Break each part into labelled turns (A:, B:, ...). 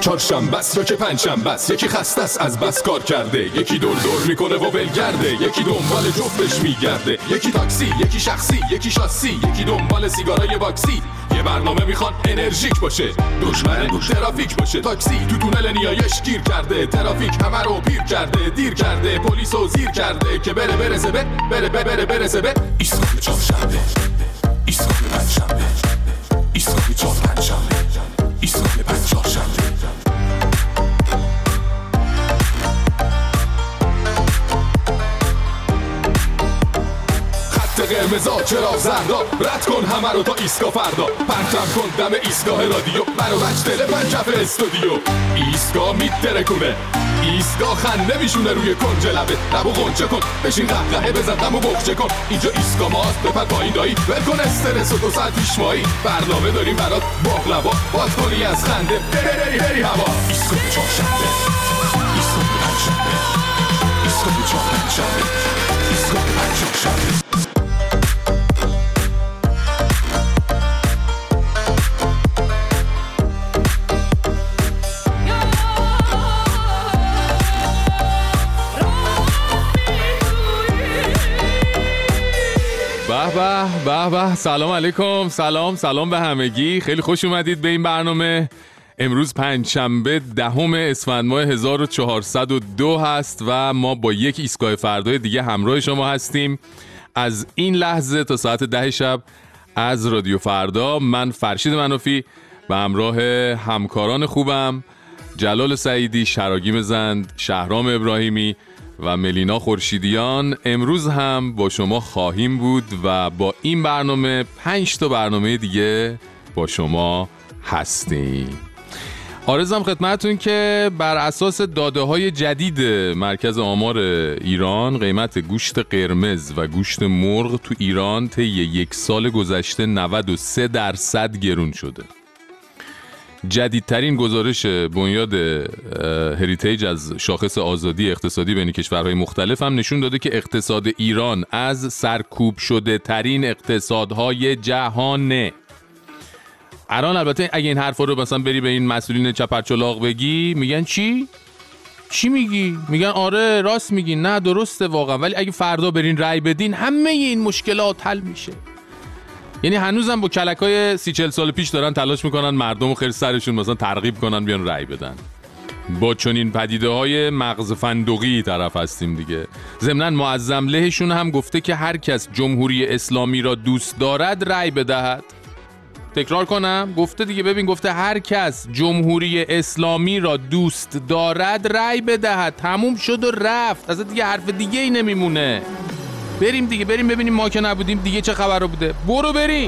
A: چهارشنبه است یا که پنجشنبه است، یکی خسته است از بس کار کرده، یکی دور دور میکنه و ولگرده، یکی دنبال جفتش میگرده، یکی تاکسی، یکی شخصی، یکی شاسی، یکی دنبال سیگارای باکسی. یه برنامه میخوان انرژیک باشه، دشمن ترافیک باشه. تاکسی تو تونل نیایش گیر کرده، ترافیک همه رو پیر کرده، دیر کرده، پلیسو زیر کرده که برسه به ایستگاه چهارشنبه، ایستگاه پنجشنبه، ایستگاه چهارشنبه، ایستگاه چهارشنبه. خط قرمزا چراغ زردا، رد کن همه رو تا ایستگاه فردا. پرچم کن دم ایستگاه رادیو، برو بچ دل پنجف استودیو. ایستگاه میترکونه، ایستگاه خنده میشونه روی کنج لبه. لبو غنچه کن، بشین قهقهه بزن، غمو بخچه کن. اینجا ایستگاه ماست، بپر پایین دایی، ول کن استرس و 2 ساعت پیش مایی. برنامه داریم برات باقلوا، باز کنی از خنده بری هوا. ایستگاه چهارشنبه، ایستگاه پنجشنبه، ایستگاه چهارشنبه، ایستگاه پنجشنبه.
B: به به سلام علیکم، سلام به همگی. خیلی خوش اومدید به این برنامه. امروز پنجشنبه 10 اسفند ماه 1402 هست و ما با یک ایستگاه فردای دیگه همراه شما هستیم. از این لحظه تا ساعت 10 شب از رادیو فردا، من فرشید منافی به همراه همکاران خوبم جلال سعیدی، شراگیم زند، شهرام ابراهیمی و ملینا خورشیدیان امروز هم با شما خواهیم بود و با این برنامه 5 تا برنامه دیگه با شما هستیم. عرضم خدمتتون که بر اساس داده‌های جدید مرکز آمار ایران، قیمت گوشت قرمز و گوشت مرغ تو ایران طی 1 سال گذشته 93% گرون شده. جدیدترین گزارش بنیاد هریتیج از شاخص آزادی اقتصادی بین کشورهای مختلف هم نشون داده که اقتصاد ایران از سرکوب شده ترین اقتصادهای جهانه. الان البته اگه این حرفا رو مثلا بری به این مسئولین چپرچلاق بگی، میگن چی میگی؟ میگن آره راست میگی، نه درسته واقعا، ولی اگه فردا برین رأی بدین همه این مشکلات حل میشه. یعنی هنوزم با کلکای 30-40 سال پیش دارن تلاش میکنن مردم رو خیر سرشون مثلا ترغیب کنن بیان رأی بدن. با چنین پدیده های مغز فندقی طرف هستیم دیگه. ضمناً معظم لهشون هم گفته که هر کس جمهوری اسلامی را دوست دارد رأی بدهد. تکرار کنم، گفته دیگه، ببین گفته هر کس جمهوری اسلامی را دوست دارد رأی بدهد. تموم شد و رفت، اصلا دیگه حرف دیگه ای نمیمونه. بریم دیگه، بریم ببینیم ما که نبودیم دیگه چه خبر بوده. برو بریم.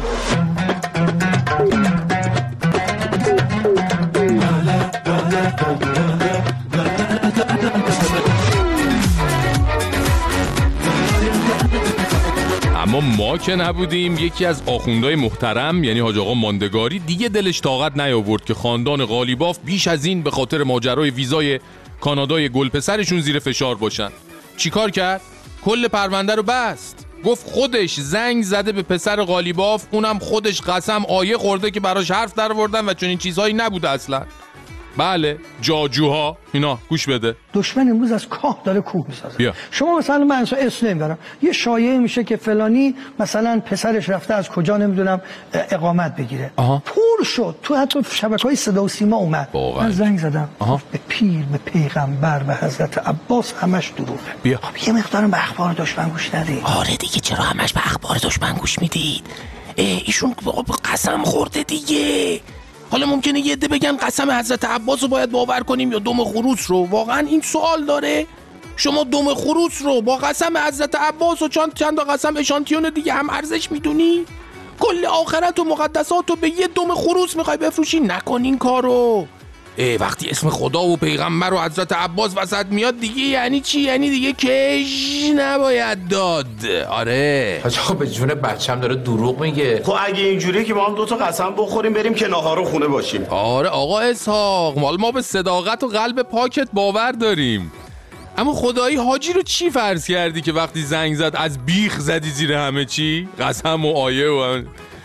B: اما ما که نبودیم، یکی از آخوندهای محترم یعنی حاج آقا ماندگاری دیگه دلش طاقت نیاورد که خاندان قالیباف بیش از این به خاطر ماجرای ویزای کانادای گلپسرشون زیر فشار باشن. چیکار کرد؟ کل پرونده رو بست. گفت خودش زنگ زده به پسر قالیباف، اونم خودش قسم آیه خورده که براش حرف در آوردن و چنین چیزهایی نبوده اصلا. بله، جاجوها اینا. گوش بده.
C: دشمن امروز از کاه داره کوه میسازه.
B: بیا.
C: شما مثلا من اسم نمیبرم، یه شایعه میشه که فلانی مثلا پسرش رفته از کجا نمیدونم اقامت بگیره. پر شد تو حتی شبکه‌های صدا و سیما اومد. من زنگ زدم به پیر، به پیغمبر، به حضرت عباس همش دروغه.
B: بیا.
C: یه مقدارم به اخبار دشمن گوش ندید.
D: آره دیگه، چرا همش به اخبار دشمن گوش میدید؟ ایشون قسم خورده دیگه. حالا ممکنه یه عده بگن قسم حضرت عباس رو باید باور کنیم یا دم خروس رو. واقعا این سوال داره؟ شما دم خروس رو با قسم حضرت عباس و چند تا قسم اشانتیون دیگه هم ارزش میدونی؟ کل آخرت و مقدسات رو به یه دم خروس میخوای بفروشی؟ نکنین کارو. وقتی اسم خدا و پیغمبر و حضرت عباس وسط میاد دیگه یعنی چی؟ یعنی دیگه کش نباید داد. آره
E: آقا به جون بچم داره دروغ میگه.
F: خب اگه اینجوریه که ما هم 2 تا قسم بخوریم بریم که ناهارو خونه باشیم.
B: آره آقا اسحاق، ما به صداقت و قلب پاکت باور داریم. اما خدایی حاجی رو چی فرض کردی که وقتی زنگ زد از بیخ زدی زیر همه چی؟ قسم و آیه و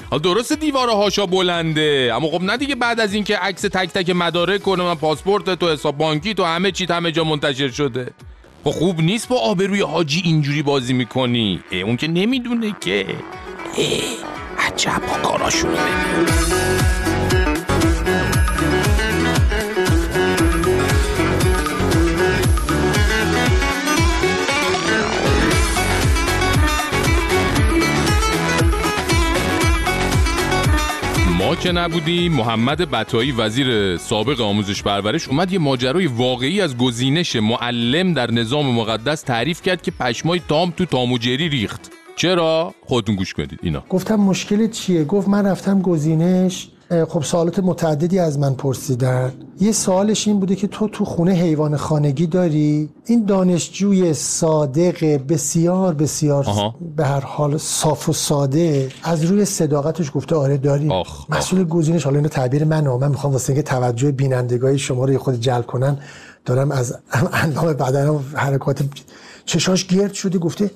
B: حالا درسته دیواره هاشا بلنده، اما خب نه دیگه بعد از اینکه عکس تک تک مدارک و من پاسپورت تو حساب بانکی تو همه چی همه جا منتشر شده. خب خوب نیست با آبروی حاجی اینجوری بازی میکنی. اون که نمیدونه که
D: عجب با کاراشونو ببین.
B: ما که نبودیم، محمد بطایی وزیر سابق آموزش پرورش اومد یه ماجرای واقعی از گزینش معلم در نظام مقدس تعریف کرد که پشمای تام تو تام و جری ریخت. چرا؟ خودتون گوش کنید اینا.
G: گفتم مشکل چیه؟ گفت من رفتم گزینش، خب سوالات متعددی از من پرسیدن. یه سوالش این بوده که تو خونه حیوان خانگی داری؟ این دانشجوی صادق بسیار بسیار به هر حال صاف و ساده از روی صداقتش گفته آره داری. مسئول گزینش، حالا اینو تعبیر من میخوام واسه اینکه توجه بینندگان شما رو خود جلب کنن، دارم از اندام بدنم حرکات چشاش گرد شده، گفته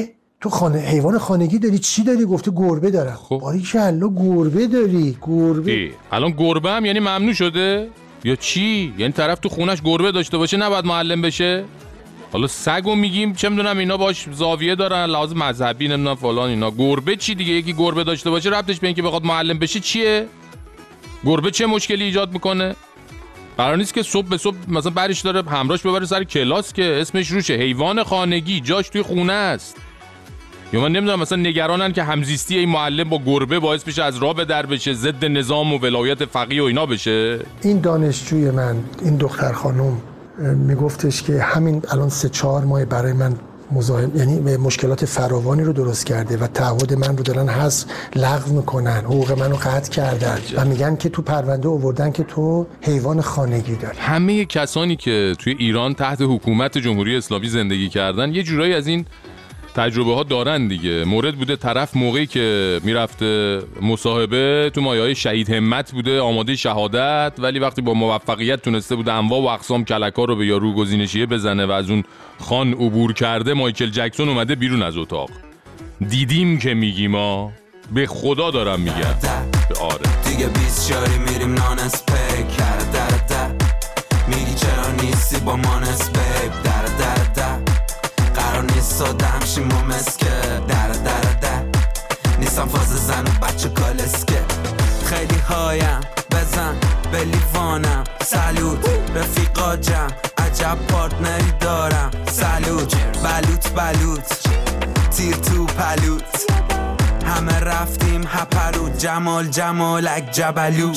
G: تو حیوان خانگی داری؟ چی داری؟ گفته گربه دارم. باریکلا گربه داری؟ گربه
B: الان گربه هم یعنی ممنوع شده یا چی؟ یعنی طرف تو خونش گربه داشته باشه نباید معلم بشه؟ حالا سگو میگیم چه میدونم اینا باش زاویه دارن لحاظ مذهبی نمیدونم فلان اینا. گربه چی دیگه؟ یکی گربه داشته باشه ربطش به اینکه بخواد معلم بشه چیه؟ گربه چه مشکلی ایجاد میکنه؟ قرار نیست که صبح به صبح مثلا برش داره همراهش ببره سر کلاس که اسمش روشه. حیوان خانگی جاش توی خونه است. یا من نمیدونم مثلا نگرانن که همزیستی این معلم با گربه باعث بشه از راه به در بشه، ضد نظام و ولایت فقیه و اینا بشه.
G: این دانشجوی من، این دختر خانم میگفتش که همین الان 3-4 ماه برای من یعنی مشکلات فراوانی رو درست کرده و تعهد من رو دارن لغو میکنن، حقوق منو قطع کردن و میگن که تو پرونده آوردن که تو حیوان خانگی داری.
B: همه کسانی که توی ایران تحت حکومت جمهوری اسلامی زندگی کردن یه جورایی از این تجربه ها دارن دیگه. مورد بوده طرف موقعی که میرفته مصاحبه تو مایه‌های شهید همت بوده آماده شهادت، ولی وقتی با موفقیت تونسته بوده انواع و اقسام کلکا رو به یارو گزینشیه بزنه و از اون خان عبور کرده، مایکل جکسون اومده بیرون از اتاق. دیدیم که میگیم ها، به خدا دارم میگم. آره
H: دیگه 20 شاری میریم نانس پیک در میگی چرا نیستی با مانس بیب در قرار نیست سادم شیم و مسکه در نیستم فاز زن و بچه کالسکه. خیلی هایم بزن به لیوانم سلوت رفیقا جمع عجب پارتنری دارم سلوت بلوت تیر تو پلوت همه رفتیم هپرود جمالک جبلو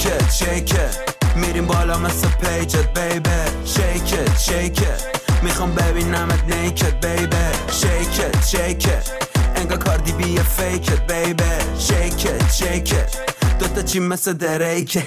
H: شیکت میریم بالا مثل پیجت بیبی شیکت میخوام ببینمت نیکت بیبی شیکت انگار کاردی بی فیکت بیبی شیکت دوتا چی مثل دریکه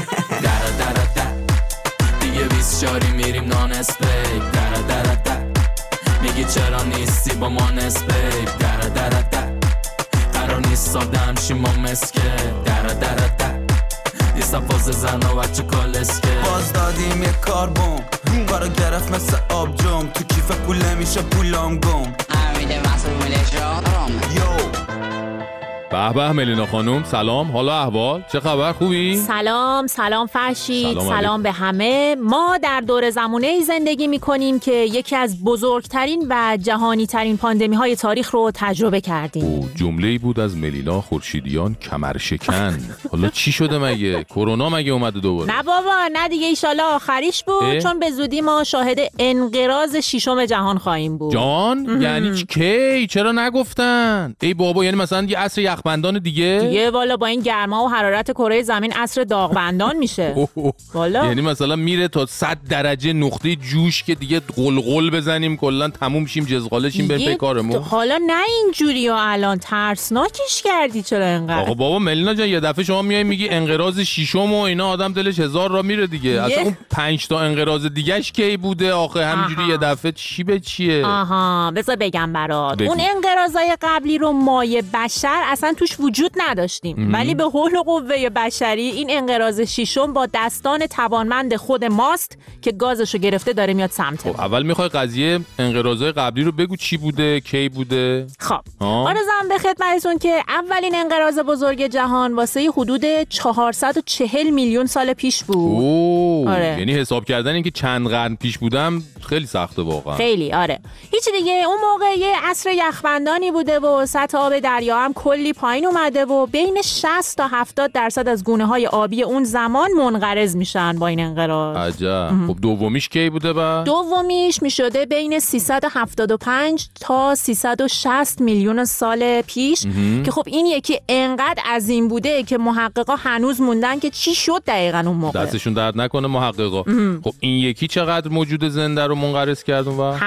H: در دیگه 20 شاری میریم نان اسپیک در میگی چرا نیستی با ما نسبیب در قرار نیست سادم شیم و مسکه در نیستم فاز زن و بچه کالسکه. باز دادیم یک کاربون کارو گرفت مثل آب جم تو کیف پوله میشه پولام گم امیده مسئول شادرم یو.
B: به ملینا خانم سلام، حالا احوال چه خبر؟ خوبی؟
I: سلام فرشید، سلام به همه. ما در دور زمانه‌ای زندگی می‌کنیم که یکی از بزرگترین و جهانی‌ترین پاندمی‌های تاریخ رو تجربه کردیم.
B: جمله‌ای بود از ملینا خورشیدیان کمرشکن. حالا چی شده مگه؟ کرونا مگه اومده دوباره؟
I: نه بابا، نه دیگه ایشالله آخریش بود چون به زودی ما شاهد انقراض ششم جهان خواهیم بود.
B: یعنی کی؟ چرا نگفتن؟ ای بابا، یعنی مثلا یه عصر یخبندان دیگه
I: والا با این گرما و حرارت کره زمین عصر داغبندان میشه. والا
B: یعنی مثلا میره تا 100 درجه نقطه جوش که دیگه قلقل بزنیم کلا تموم شیم جزغاله شیم بریم به کارمون.
I: حالا نه اینجوری ها، الان ترسناکش کردی چرا اینقدر؟
B: آقا بابا ملینا جان، یه دفعه شما میای میگی انقراض ششم و اینا، آدم دلش هزار را میره دیگه. اصلا اون 5 تا انقراض دیگه‌اش کی بوده آخه؟ همینجوری یه دفعه چی به چیه؟
I: بذار بگم برات. اون انقراضای قبلی رو مایه بشر اصلا اصلا توش وجود نداشتیم. ولی به حول و قوه بشری این انقراض ششم با دستان توانمند خود ماست که گازشو گرفته داره میاد سمت.
B: خب اول میخوای قضیه انقراضای قبلی رو بگو چی بوده، کی بوده؟
I: خب آرزوام به خدمتتون که اولین انقراض بزرگ جهان واسه حدود 440 میلیون سال پیش بود.
B: آره. یعنی حساب کردن این که چند قرن پیش بودم خیلی سخته واقعا.
I: خیلی آره. هیچ دیگه اون موقع یه عصر یخبندانی بوده و سطح آب دریا هم کلی پایین اومده و بین 60 تا 70% از گونه‌های آبی اون زمان منقرض میشن با این انقراض.
B: عجب. خب دومیش کی بوده با؟
I: دومیش میشده بین 375 تا 360 میلیون سال پیش که خب این یکی انقدر عظیم بوده که محققا هنوز موندن که چی شد دقیقاً اون موقع.
B: دستشون درد نکنه محققا. خب این یکی چقدر موجود زنده رو منقرض کرد اون وقت؟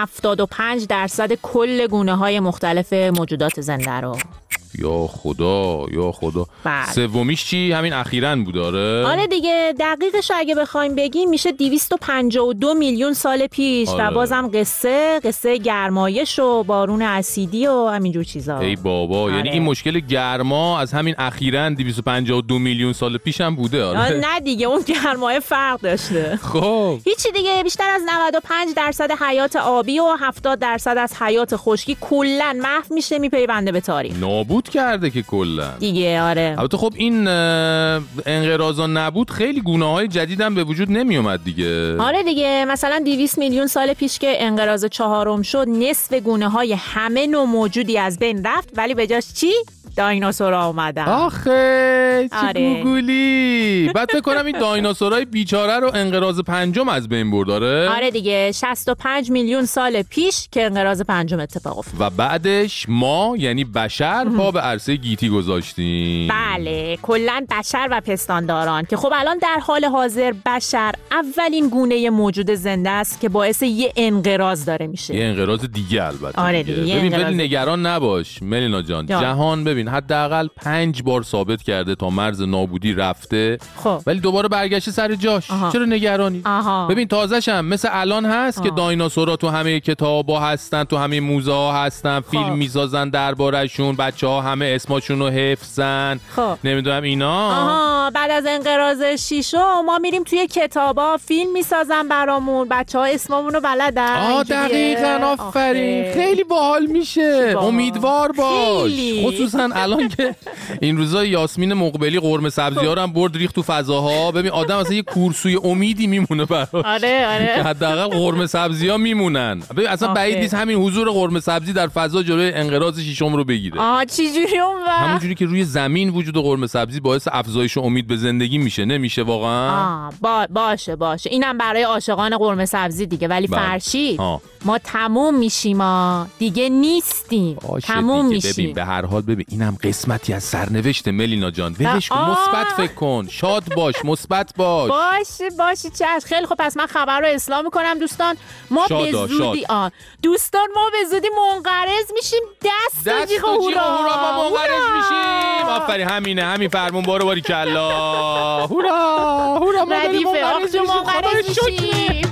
I: 75% کل گونه‌های مختلف موجودات زنده رو.
B: یا خدا یا خدا. سومیش چی؟ همین اخیراً بود.
I: آره دیگه دقیقش اگه بخوایم بگیم میشه 252 میلیون سال پیش. و بازم قصه گرمایش و بارون اسیدی و همینجور چیزا.
B: ای بابا. یعنی این مشکل گرما از همین اخیراً 252 میلیون سال پیش هم بوده.
I: نه دیگه اون گرمای فرق داشته.
B: خب
I: هیچی دیگه بیشتر از 95% حیات آبی و 70% از حیات خشکی کلاً محو میشه، میپیونده به تاریخ.
B: نابود کرده که کلا
I: دیگه. آره
B: البته خب این انقراضا نبود خیلی گونه‌های جدید هم به وجود نمی اومد دیگه.
I: آره دیگه مثلا 200 میلیون سال پیش که انقراض چهارم شد نصف گونه‌های همه نوع موجودی از بین رفت ولی به جاش چی؟ دایناسورها اومدن.
B: آخه چه گوگولی. بعد فکر کنم این دایناسورهای بیچاره رو انقراض پنجم از بین برد.
I: آره دیگه 65 میلیون سال پیش که انقراض پنجم اتفاق افتاد
B: و بعدش ما یعنی بشر پا به عرصه گیتی گذاشتیم.
I: بله کلا بشر و پستانداران که خب الان در حال حاضر بشر اولین گونه موجود زنده است که باعث یه انقراض داره میشه.
B: یه انقراض دیگه البته.
I: آره دیگه.
B: ببین ولی نگران نباش ملینا جان. جهان ببین حداقل 5 بار ثابت کرده تا مرز نابودی رفته.
I: خب
B: ولی دوباره برگشته سر جاش. چرا نگرانی؟ ببین تازه‌ش هم مثل الان هست که دایناسورها تو همه کتابا هستن، تو همه موزه ها هستن، فیلم میسازن درباره‌شون، بچه‌ها همه اسمشون رو حفظن. نمیدونم اینا.
I: بعد از انقراض شیشم ما میریم توی کتابا فیلم میسازن برامون، بچه‌ها اسممون رو بلدن.
B: دقیقاً آفرین. خیلی باحال میشه. امیدوار باش. خصوصا الان که این روزا یاسمین مقبلی قرمه سبزی‌ها رو هم برد ریخت تو فضاها. ببین آدم اصلا یه کورسوی امیدی میمونه براش.
I: آره
B: که حداقل قرمه سبزی‌ها میمونن. ببین اصلا بعید نیست همین حضور قرمه سبزی در فضا جلوی انقراض شیشم رو بگیره.
I: چه جوری اون وقت؟
B: همونجوری که روی زمین وجود قرمه سبزی باعث افزایش امید به زندگی میشه. نمیشه واقعا؟
I: باشه اینم برای عاشقان قرمه سبزی دیگه. ولی فرشید ما تموم میشیم. دیگه نیستیم. تموم میشیم.
B: ببین به هر حال ببین اینم قسمتی از سرنوشت ملینا جان. ولش کن، مثبت فکر کن، شاد باش، مثبت باش.
I: باشه چشم. خیلی خب پس من خبر رو اصلاح میکنم دوستان. ما به زودی منقرض میشیم. دست و جیغ هورا
B: ما منقرض میشیم. آفرین همین فرمون باری کلا. هورا ما داریم منقرض میشیم.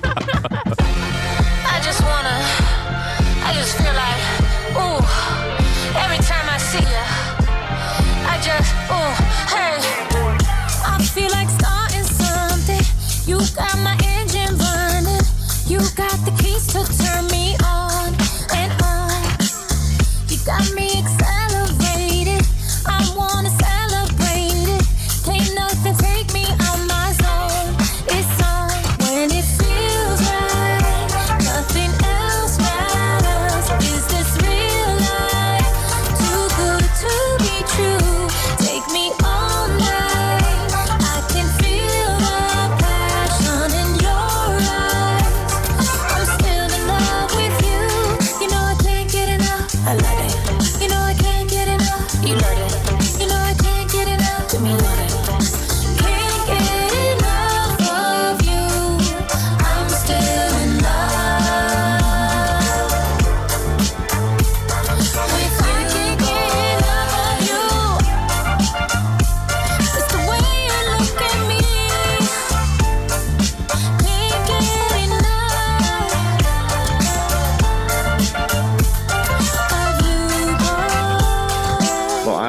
B: I just feel like, ooh, every time I see ya, I just, ooh, hey.
J: I feel like starting something. You got my engine running. You got the keys to turn me on and on. You got me accelerated. I wanna celebrate it. Can't nothing take me out my zone. It's on when it feels right. Nothing else matters. Is this real life? Too good to be true. Take me all night. I can feel the passion in your eyes. I'm still in love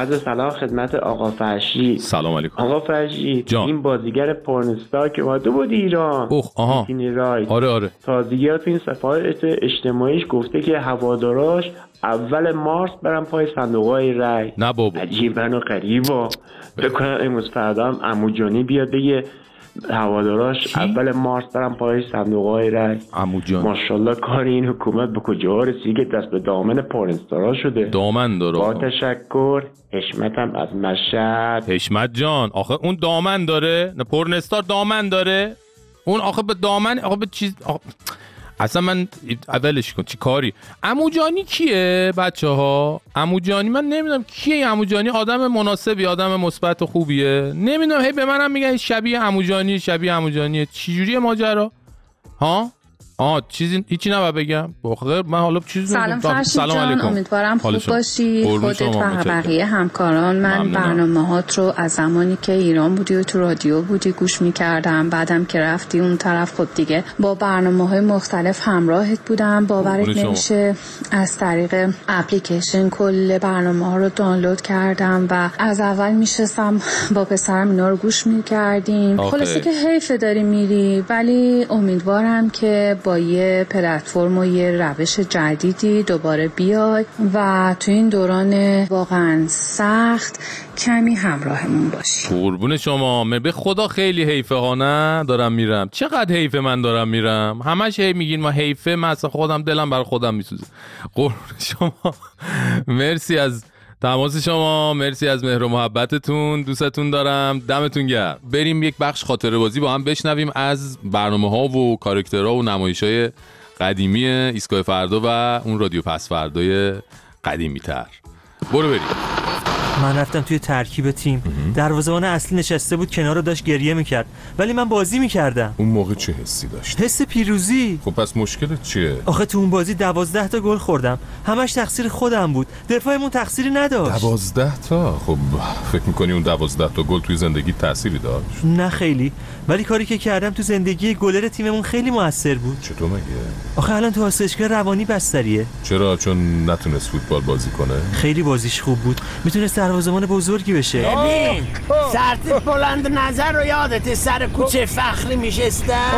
K: عرض سلام خدمت آقا فرشید.
B: سلام علیکم.
K: آقا فرشید
B: جان.
K: این بازیگر پورنستار که اومده بود ایران،
B: آها، آره
K: تازگی تو این صفحات اجتماعیش گفته که هواداراش اول مارس برن پای صندوق‌های رای.
B: نه بابا،
K: عجیبن و غریبا. بکنم امروز فردا هم عمو جانی بیاد بگه هواداراش اول مارس برن پای صندوق‌های رای.
B: عمو جان
K: ماشاءالله کار این حکومت به کجا رسید که دست به دامن پورنستارا شده.
B: دامن داره.
K: با تشکر. حشمتم از مشهد.
D: حشمت جان آخه اون دامن داره؟ نه پورنستار دامن داره؟ اون آخه به دامن آخه به چیز اصلا من اولش کن چی کاری. عمو جانی کیه بچه‌ها؟ عمو جانی من نمیدونم کیه. عمو جانی آدم مناسبی، آدم مثبت و خوبیه. نمیدونم هی به منم میگن شبیه عمو جانی، شبیه عمو جانیه. چی جوریه ماجرا؟ ها؟ چیزی هیچی نباید بگم. بخیر من حالا چیزی
L: سلام فرشید جان، امیدوارم خوب باشی. خودت و بقیه همکاران. من برنامه‌هات رو از زمانی که ایران بودی و تو رادیو بودی گوش می‌کردم. بعدم که رفتی اون طرف خب دیگه با برنامه‌های مختلف همراهت بودم. باورت نمیشه از طریق اپلیکیشن کل برنامه‌ها رو دانلود کردم و از اول میشستم با پسرم اینا رو گوش می‌کردیم. خلاصه که حیف داری میری، ولی امیدوارم که با یه پلتفرم و یه روش جدیدی دوباره بیای و تو این دوران واقعا سخت کمی همراهمون باشی.
D: قربون شما. به خدا خیلی حیفه ها. نه دارم میرم. چقدر حیفه من دارم میرم. همش هی میگین ما حیفه. من اصلا خودم دلم برای خودم میسوزه. قربون شما. مرسی از تماس شما، مرسی از مهر و محبتتون، دوستتون دارم، دمتون گرم. بریم یک بخش خاطره بازی با هم بشنویم از برنامه ها و کاراکترها و نمایش های قدیمی ایستگاه فردا و اون رادیو پس فردای قدیمی تر. برو بریم.
M: من رفتم توی ترکیب تیم. دروازه‌بان اصلی نشسته بود کنار رو داشت گریه میکرد، ولی من بازی میکردم.
A: اون موقع چه حسی داشت؟
M: حس پیروزی.
A: خب پس مشکلت چیه؟
M: آخه تو اون بازی 12 تا گل خوردم، همش تقصیر خودم بود. دفاعمون تقصیری نداشت.
A: 12 تا؟ خب فکر می‌کنی اون 12 تا گل توی زندگی تأثیری داشت؟
M: نه خیلی، ولی کاری که کردم تو زندگی گلر تیممون خیلی موثر بود.
A: چطور مگه؟
M: آخه الان تو آسایشگاه روانی بستریه.
A: چرا؟ چون نتونست فوتبال بازی کنه؟
M: خیلی بازیش خوب بود، میتونست دروازه‌بان بزرگی بشه.
N: ببین سرتیپ بلند نظر رو یادت سر کوچه فخری میشستم؟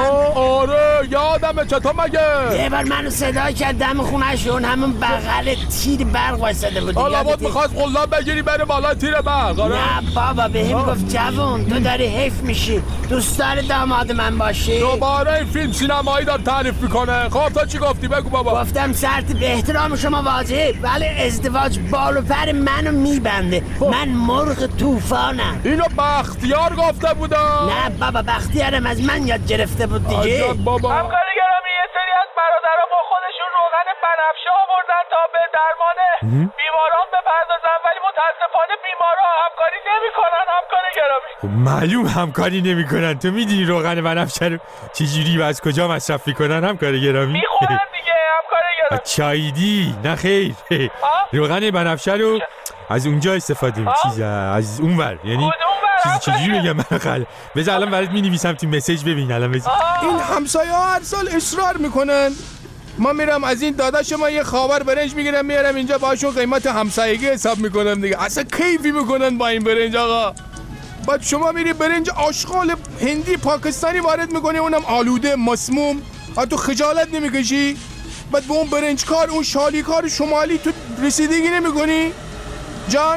A: آره یادمه. چطور مگه؟
N: یه بار منو صدا کرد دم خونه‌شون، همون بغل تیر برق وایساده بود.
A: حالا بود میخواست قلاب بگیری بره بالا تیر برق.
N: نه بابا بهم گفت جوون تو داری حیف میشی، دوست داری داماد من باشی؟
A: دوباره این فیلم سینمایی دار تعریف میکنه. خب تو چی گفتی؟ بگو بابا.
N: گفتم سرتیپ احترام شما واجب، ولی ازدواج بال و پر منو میبنده. من مرغ طوفانم.
A: اینو بختیار گفته بودا؟
N: نه بابا بختیارم از من یاد گرفته بود دیگه.
A: بابا
O: همکاری گرامی یه سری از برادرها با خودشون روغن بنفشه آوردن تا به درمان بیماران بپردازن، ولی متاسفانه بیمارا همکاری نمیکنن. همکاری گرامی
P: معلوم همکاری نمیکنن. تو میدونی روغن بنفشه رو چجوری و از کجا مصرف میکنن؟ همکاری گرامی
O: میخورن دیگه. همکاری گرامی
P: چایدی؟ نه خیر، روغن بنفشه رو از اونجا استفاده چیز از اونور، یعنی چجوری بگم من خاله. بذار الان برات می‌نویسم تو مسیج ببین الان.
A: این همسایه‌ها هر سال اصرار میکنن. ما میرم از این داداش ما یه خاور برنج میگیرم میارم اینجا باشون قیمت همسایگی حساب میکنم دیگه. اصلا کیفی میکنن با این برنج آقا. بعد شما میری برنج آشغال هندی پاکستانی وارد میکنی، اونم آلوده مسموم. تو خجالت نمیکشی؟ بعد به اون برنجکار اون شالیکار شمالی تو رسیدگی نمیکنی؟ جان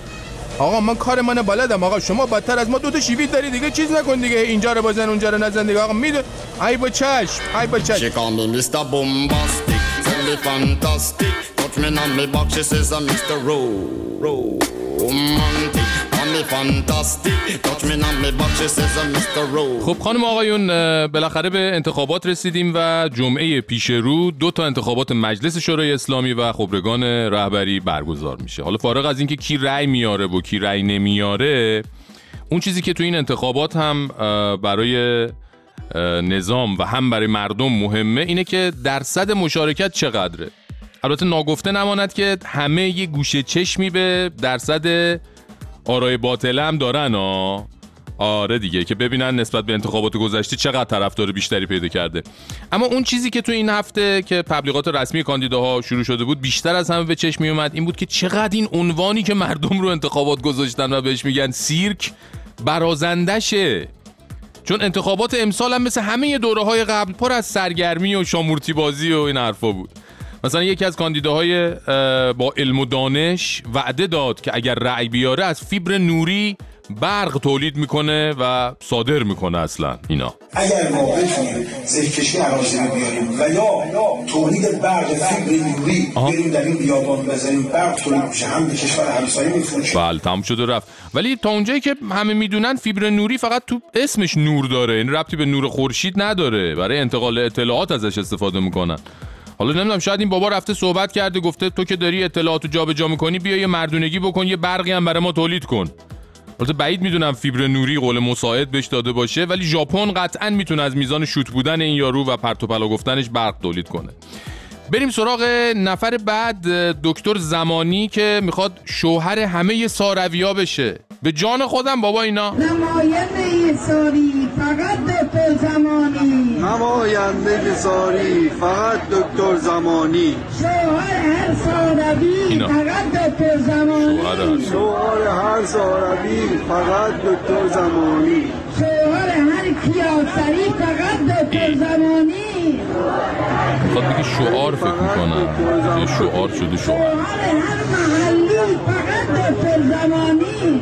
A: آقا من کار منو بلدم آقا. شما بدتر از ما دو تا شیوید داری دیگه. چیز نکن دیگه. اینجا رو بزن اونجا رو نزن دیگه. آقا میدون ای با چشم ای با چشم.
Q: She call me Mr. Bombastic, tell me fantastic. Touch me on me back, she says I'm Mr. Romantic. Call me fantastic, touch me on me back, she says I'm Mr. Romantic.
B: خب خانم آقایون بالاخره به انتخابات رسیدیم و جمعه پیش رو 2 تا انتخابات مجلس شورای اسلامی و خبرگان رهبری برگزار میشه. حالا فارغ از اینکه کی رأی میاره و کی رأی نمیاره، اون چیزی که تو این انتخابات هم برای نظام و هم برای مردم مهمه اینه که درصد مشارکت چقدره. البته ناگفته نماند که همه یه گوشه چشمی به درصد آرای باطله هم دارن آره دیگه، که ببینن نسبت به انتخابات گذشته چقدر طرفدار بیشتری پیدا کرده. اما اون چیزی که تو این هفته که تبلیغات رسمی کاندیداها شروع شده بود بیشتر از همه به چشم می اومد این بود که چقدر این عنوانی که مردم رو انتخابات گذاشتن و بهش میگن سیرک برازندشه. چون انتخابات امسال هم مثل همه دوره‌های قبل پر از سرگرمی و شامورتی بازی و این حرفا بود. مثلا یکی از کاندیداهای با علم و دانش وعده داد که اگر رأی بیاره از فیبر نوری برق تولید میکنه و صادر میکنه. اصلا اینا
R: اگر ما بتونیم زیرکشی اراضی بیاریم و یا تولید برق فیبر نوری بریم در این بیابان بزنیم، برق تولید میشه، هم به کشور همسایه میفروشه.
B: بله تموم شد و رفت. ولی تا اونجایی که همه میدونن فیبر نوری فقط تو اسمش نور داره، این ربطی به نور خورشید نداره، برای انتقال اطلاعات ازش استفاده میکنن. حالا نمیدونم شاید این بابا رفته صحبت کرده گفته تو که داری اطلاعاتو جابجا میکنی بیا یه مردونگی بکن، یه برقی هم برای ما تولید کن. البته بعید میدونم فیبر نوری قول مساعد بهش داده باشه، ولی ژاپن قطعاً میتونه از میزان شوت بودن این یارو و پرت و پلا گفتنش برق تولید کنه. بریم سراغ نفر بعد، دکتر زمانی که میخواد شوهر همه سارویا بشه. به جان خودم بابا اینا
S: نماینده ساری فقط دکتر زمانی، نماینده ساری فقط دکتر زمانی، شوهر هر ساروی فقط دکتر زمانی، شوهر هر ساروی فقط دکتر زمانی، شوهر هر کیاسری فقط دکتر زمانی.
B: خود بگه شعار فکر میکنم یه شعار شده شعار
S: هر محلی فقط دکتر زمانی،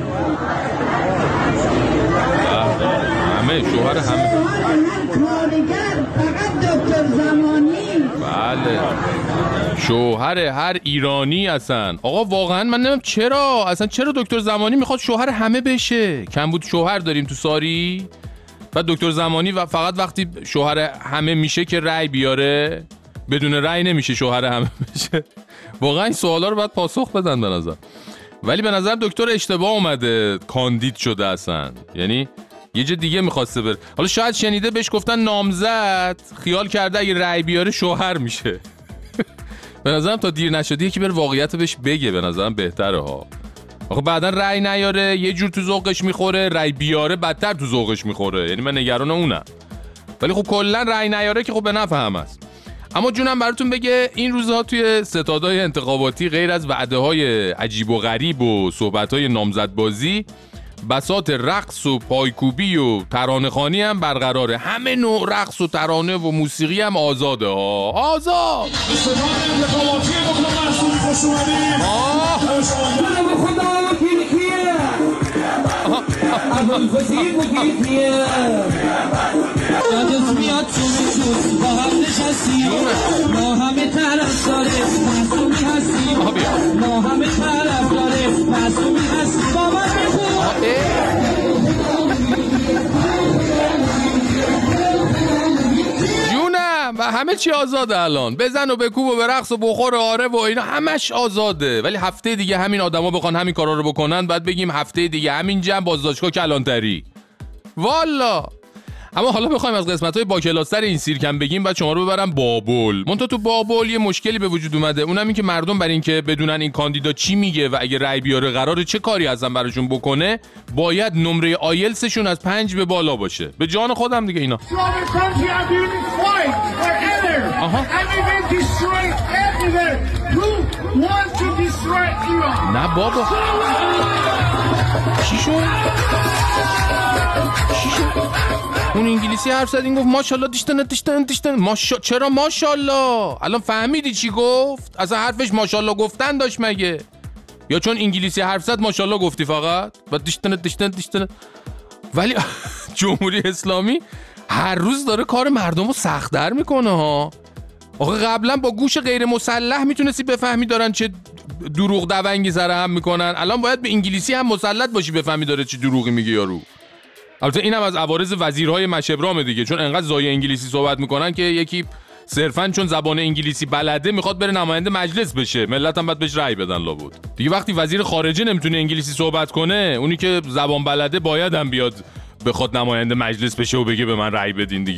B: همه شوهر همه
S: هر کارگر فقط دکتر زمانی.
B: بله شوهر هر ایرانی. اصلا آقا واقعا من نمیم چرا دکتر زمانی میخواد شوهر همه بشه؟ کم بود شوهر داریم تو ساری و دکتر زمانی و فقط وقتی شوهر همه میشه که رأی بیاره، بدون رأی نمیشه شوهر همه بشه. واقعا این سوالا رو باید پاسخ بدن به نظر. ولی به نظر دکتر اشتباه اومده کاندید شده اصلا، یعنی یه جا دیگه میخواسته بره. حالا شاید شنیده بهش گفتن نامزد، خیال کرده اگه رأی بیاره شوهر میشه. به نظرم تا دیر نشده یکی بره واقعیت بهش بگه، به نظرم بهتره ها. آخه بعدن رأی نیاره یه جور تو ذوقش میخوره، رأی بیاره بدتر تو ذوقش میخوره، یعنی من نگران اونم. ولی خب کلا رأی نیاره که خب به نفع هم است. اما جونم براتون بگه این روزها توی ستادهای انتخاباتی غیر از وعده‌های عجیب و غریب و صحبت‌های نامزدبازی، بساط رقص و پایکوبی و ترانه‌خوانی هم برقراره. همه نوع رقص و ترانه و موسیقی هم آزاده ها. آزاد. جونم و همه چی آزاده الان، بزن و بکوب و برقص و بخور آره و اینا همش آزاده. ولی هفته دیگه همین آدما بخوان همین کارا رو بکنن بعد بگیم هفته دیگه همین جمع بازداشتگاه کلانتری. والا. اما حالا بخوایم از قسمت‌های باکلاس‌تر این سیرکم بگیم بعد شما رو ببرم بابل. منتها تو بابل یه مشکلی به وجود اومده، اونم این که مردم برای اینکه بدونن این کاندیدا چی میگه و اگه رأی بیاره قراره چه کاری اصلا براشون بکنه، باید نمره آیلتسشون از 5 به بالا باشه. به جان خودم دیگه اینا. نه بابا. چی شد؟ اون انگلیسی حرف زد، این گفت ماشاءالله دیشتن چرا ماشاءالله؟ الان فهمیدی چی گفت؟ اصلا حرفش ماشاءالله گفتن داشت مگه؟ یا چون انگلیسی حرف زد ماشاءالله گفتی فقط؟ و دیشتن ولی جمهوری اسلامی هر روز داره کار مردم رو سخت‌تر میکنه ها. آخه قبلا با گوش غیر مسلح میتونستی بفهمی دارن چه دروغ دونگی سر هم میکنن، الان باید به انگلیسی هم مسلط باشی بفهمی داره چه دروغی میگه یارو. البته اینم از عوارض وزیرهای مشبرام دیگه، چون انقدر زای انگلیسی صحبت میکنن که یکی صرفاً چون زبان انگلیسی بلده میخواد بره نماینده مجلس بشه، ملت هم باید بهش رأی بدن لابد. دیگه وقتی وزیر خارجه نمیتونه انگلیسی صحبت کنه، اونی که زبان بلده باید هم بیاد بخواد نماینده مجلس بشه و بگه به من رأی بدین دیگه.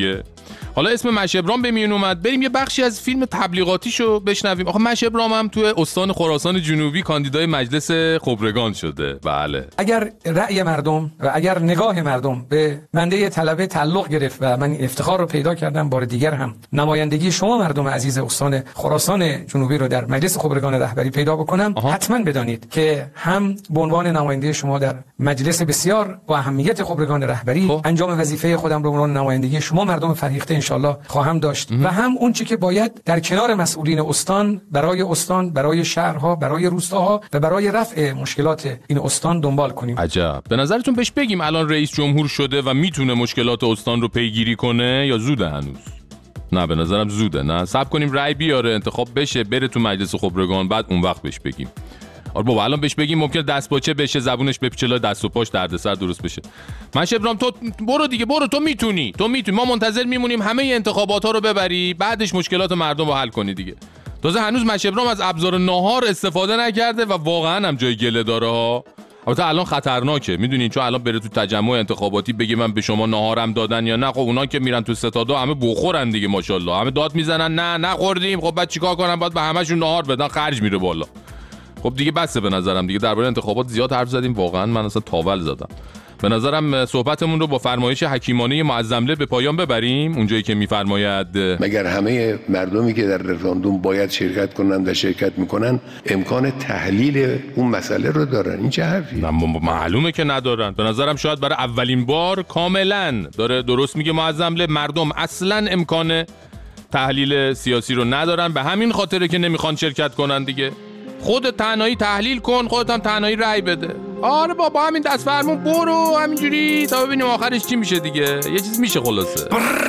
B: حالا اسم مش ابراهیم به میون اومد، بریم یه بخشی از فیلم تبلیغاتیشو بشنویم. آخه مش ابراهیم هم توی استان خراسان جنوبی کاندیدای مجلس خبرگان شده. بله.
T: اگر رأی مردم و اگر نگاه مردم به بنده طلبه تعلق گرفت و من این افتخار رو پیدا کردم بار دیگر هم نمایندگی شما مردم عزیز استان خراسان جنوبی رو در مجلس خبرگان رهبری پیدا بکنم، حتما بدانید که هم به عنوان نماینده شما در مجلس بسیار با اهمیت خبرگان رهبری انجام وظیفه خودم رو به عنوان نمایندگی شما مردم فرهیخته انشالله خواهم داشت و هم اون چی که باید در کنار مسئولین استان برای شهرها، برای روستاها و برای رفع مشکلات این استان دنبال کنیم.
B: عجب. به نظرتون بهش بگیم الان رئیس جمهور شده و میتونه مشکلات استان رو پیگیری کنه یا زوده هنوز؟ نه به نظرم زوده. نه صبر کنیم رأی بیاره، انتخاب بشه، بره تو مجلس خبرگان، بعد اون وقت بهش بگیم. آره بابا الان بهش بگیم ممکنه دست پاچه بشه، زبونش بپیچه دست و پاش دردسر درست بشه. مش ابراهیم تو برو دیگه، برو، تو میتونی. ما منتظر میمونیم همه انتخابات ها رو ببری، بعدش مشکلات مردم رو حل کنی دیگه. تازه هنوز مش ابراهیم از ابزار ناهار استفاده نکرده و واقعا هم جای گله داره ها. البته الان خطرناکه، میدونین، چون الان بره تو تجمع انتخاباتی بگه من به شما ناهارم دادن یا نه، خب اونا که میرن تو ستادا همه بخورن دیگه، ماشاءالله همه داد میزنن نه نخوردیم، خب بعد چیکار کنن؟ باید به همشون ناهار بدن، خرج میره بالا. خب دیگه بسه به نظرم دیگه، درباره انتخابات زیاد حرف زدیم، واقعا من اصلا تاول زدم. به نظرم صحبتمون رو با فرمایش حکیمانه معظمله به پایان ببریم، اونجایی که میفرماید
U: مگر همه مردمی که در رفراندوم باید شرکت کنن و شرکت میکنن امکان تحلیل اون مسئله رو دارن؟ این چه حرفی؟
B: معلومه که ندارن. به نظرم شاید برای اولین بار کاملا داره درست میگه معظمله، مردم اصلا امکان تحلیل سیاسی رو ندارن، به همین خاطره که نمیخوان شرکت کنن دیگه. خودت تنهایی تحلیل کن، خودت هم تنهایی رأی بده. آره بابا همین دست فرمون برو همینجوری تا ببینیم آخرش چی میشه دیگه. یه چیز میشه خلاصه.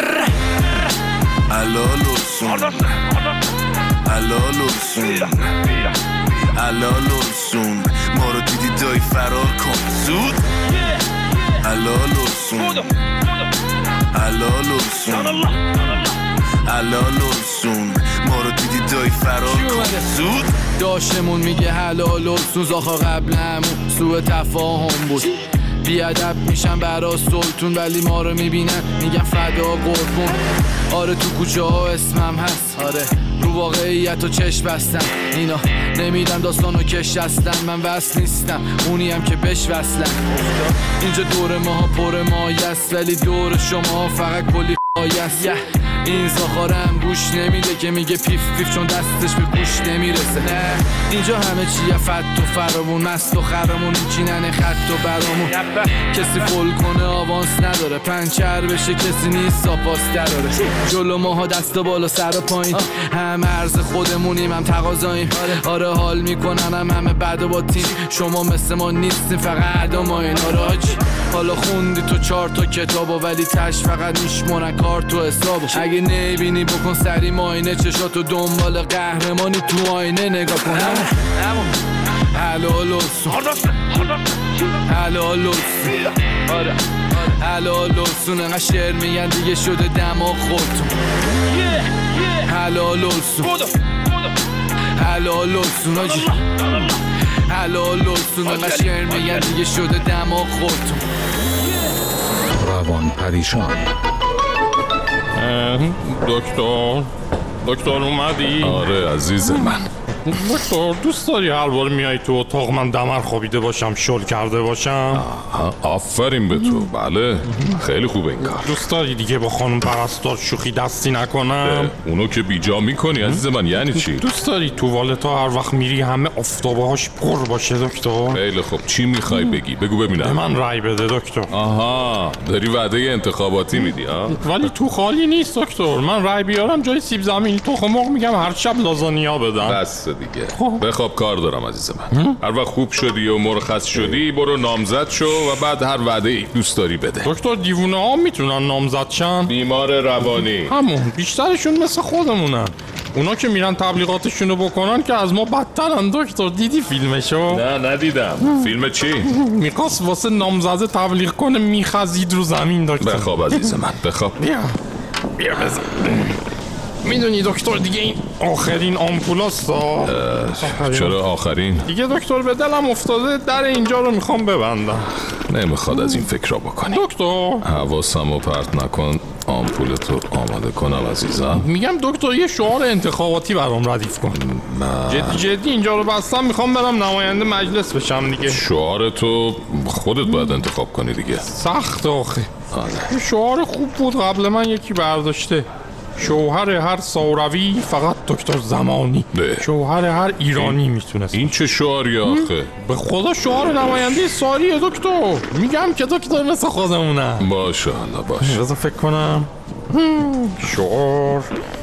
V: الالورسون ما رو دیدی دای فرار کن زود. الالورسون ما رو دیدی دای فرار کن زود.
W: داشتمون میگه حلال و سوز آخا قبلمون سوء تفاهم بود، بیادب میشن برا سلطون ولی ما رو میبینن میگن فدا قربون. آره تو کوچه ها اسمم هست، آره رو واقعیت و چشم بستم، اینا نمیدن داستانو کش اصلا، من وصل نیستم اونی هم که بش وصلن. اینجا دور ماها پر مایست ولی دور شما فقط کلی خایست. این زاخارم گوش نمیده که میگه پیف پیف چون دستش به گوش نمیرسه. نه اینجا همه چیه فت و فرامون، مست و خرامون، چینن خط و برامون. کسی فول کنه آوانس نداره، پنچر بشه کسی نیست ساپاس دراره. جلو ماها دست بالا سر و پایین، هم عرض خودمونیم هم تقاضاییم. آره حال میکنن همه بعد و با تیم، شما مثل ما نیستیم فقط عدا ما این. آره آجی حالا خوندی تو 4 تا کتابو ولی تش فقط میشمونن کار تو حسابو. اگه نبینی بکن سری ماینه، چشاتو دنبال قهرمانی تو آینه نگاه کن. حلال السون انقدر شعر میگن دیگه شده دماغ خودتون. حلال السون آجی، حلال السون انقدر شعر میگن دیگه شده دماغ خودتون.
A: روان پریشان. دکتر اومدی؟
B: آره عزیز من.
A: دکتر دوست داری هر بار میای تو اتاق من دمر خوابیده باشم، شل کرده باشم؟
B: آفرین به تو. بله خیلی خوبه این کار.
A: دوست داری دیگه با خانم پرستار شوخی دستی نکنم؟
B: اونو که بیجا میکنی عزیز من. یعنی چی؟
A: دوست داری توالتا هر وقت میری همه آفتابه هاش پر باشه دکتر؟
B: خیلی خوب، چی میخوای بگی؟ بگو ببینم.
A: من رای بده دکتر.
B: آها داری وعده انتخاباتی میدی ها؟
A: ولی تو خالی نیست دکتر، من رای بیارم جای سیب زمینی تخم مرغ میگم هر شب لازانیا بدم.
B: بس دیگه بخواب، کار دارم عزیز من. هر وقت خوب شدی و مرخص شدی برو نامزد شو و بعد هر وعده دوست داری بده.
A: دکتر دیوونه ها میتونن نامزد شن؟
B: بیمار روانی.
A: همون بیشترشون مثل خودمونن، اونا که میرن تبلیغاتشونو بکنن که از ما بدترن. دکتر دیدی فیلمشو؟
B: نه ندیدم. فیلم چی؟
A: میخواست واسه نامزده تبلیغ کنه میخزید رو زمین. دکتر
B: بخواب عزیز من بخواب.
A: بیا بزن.
C: میدونی دکتر دیگه این آخرین آمپولاستا.
B: چرا آخرین؟
C: دیگه دکتر به دلم افتاده در اینجا رو میخوام ببندم.
B: نمیخواد از این فکر را بکنی
C: دکتر.
B: حواسمو پرت نکن، آمپولتو آماده کنم عزیزم.
C: میگم دکتر یه شعار انتخاباتی برام ردیف کن. جدی اینجا رو بستم میخوام برم نماینده مجلس بشم دیگه.
B: شعارتو خودت باید انتخاب کنی دیگه.
C: سخت آخه. یه شعار خوب بود قبل من یکی برداشته. شوهر هر ساروی فقط دکتر زمانی. شوهر هر ایرانی میتونست.
B: این چه شعاری آخه؟
C: به خدا شعار نماینده ساریه دکتر. میگم که دکتر مثل خودمونه.
B: باشه
C: بذار فکر کنم. شعار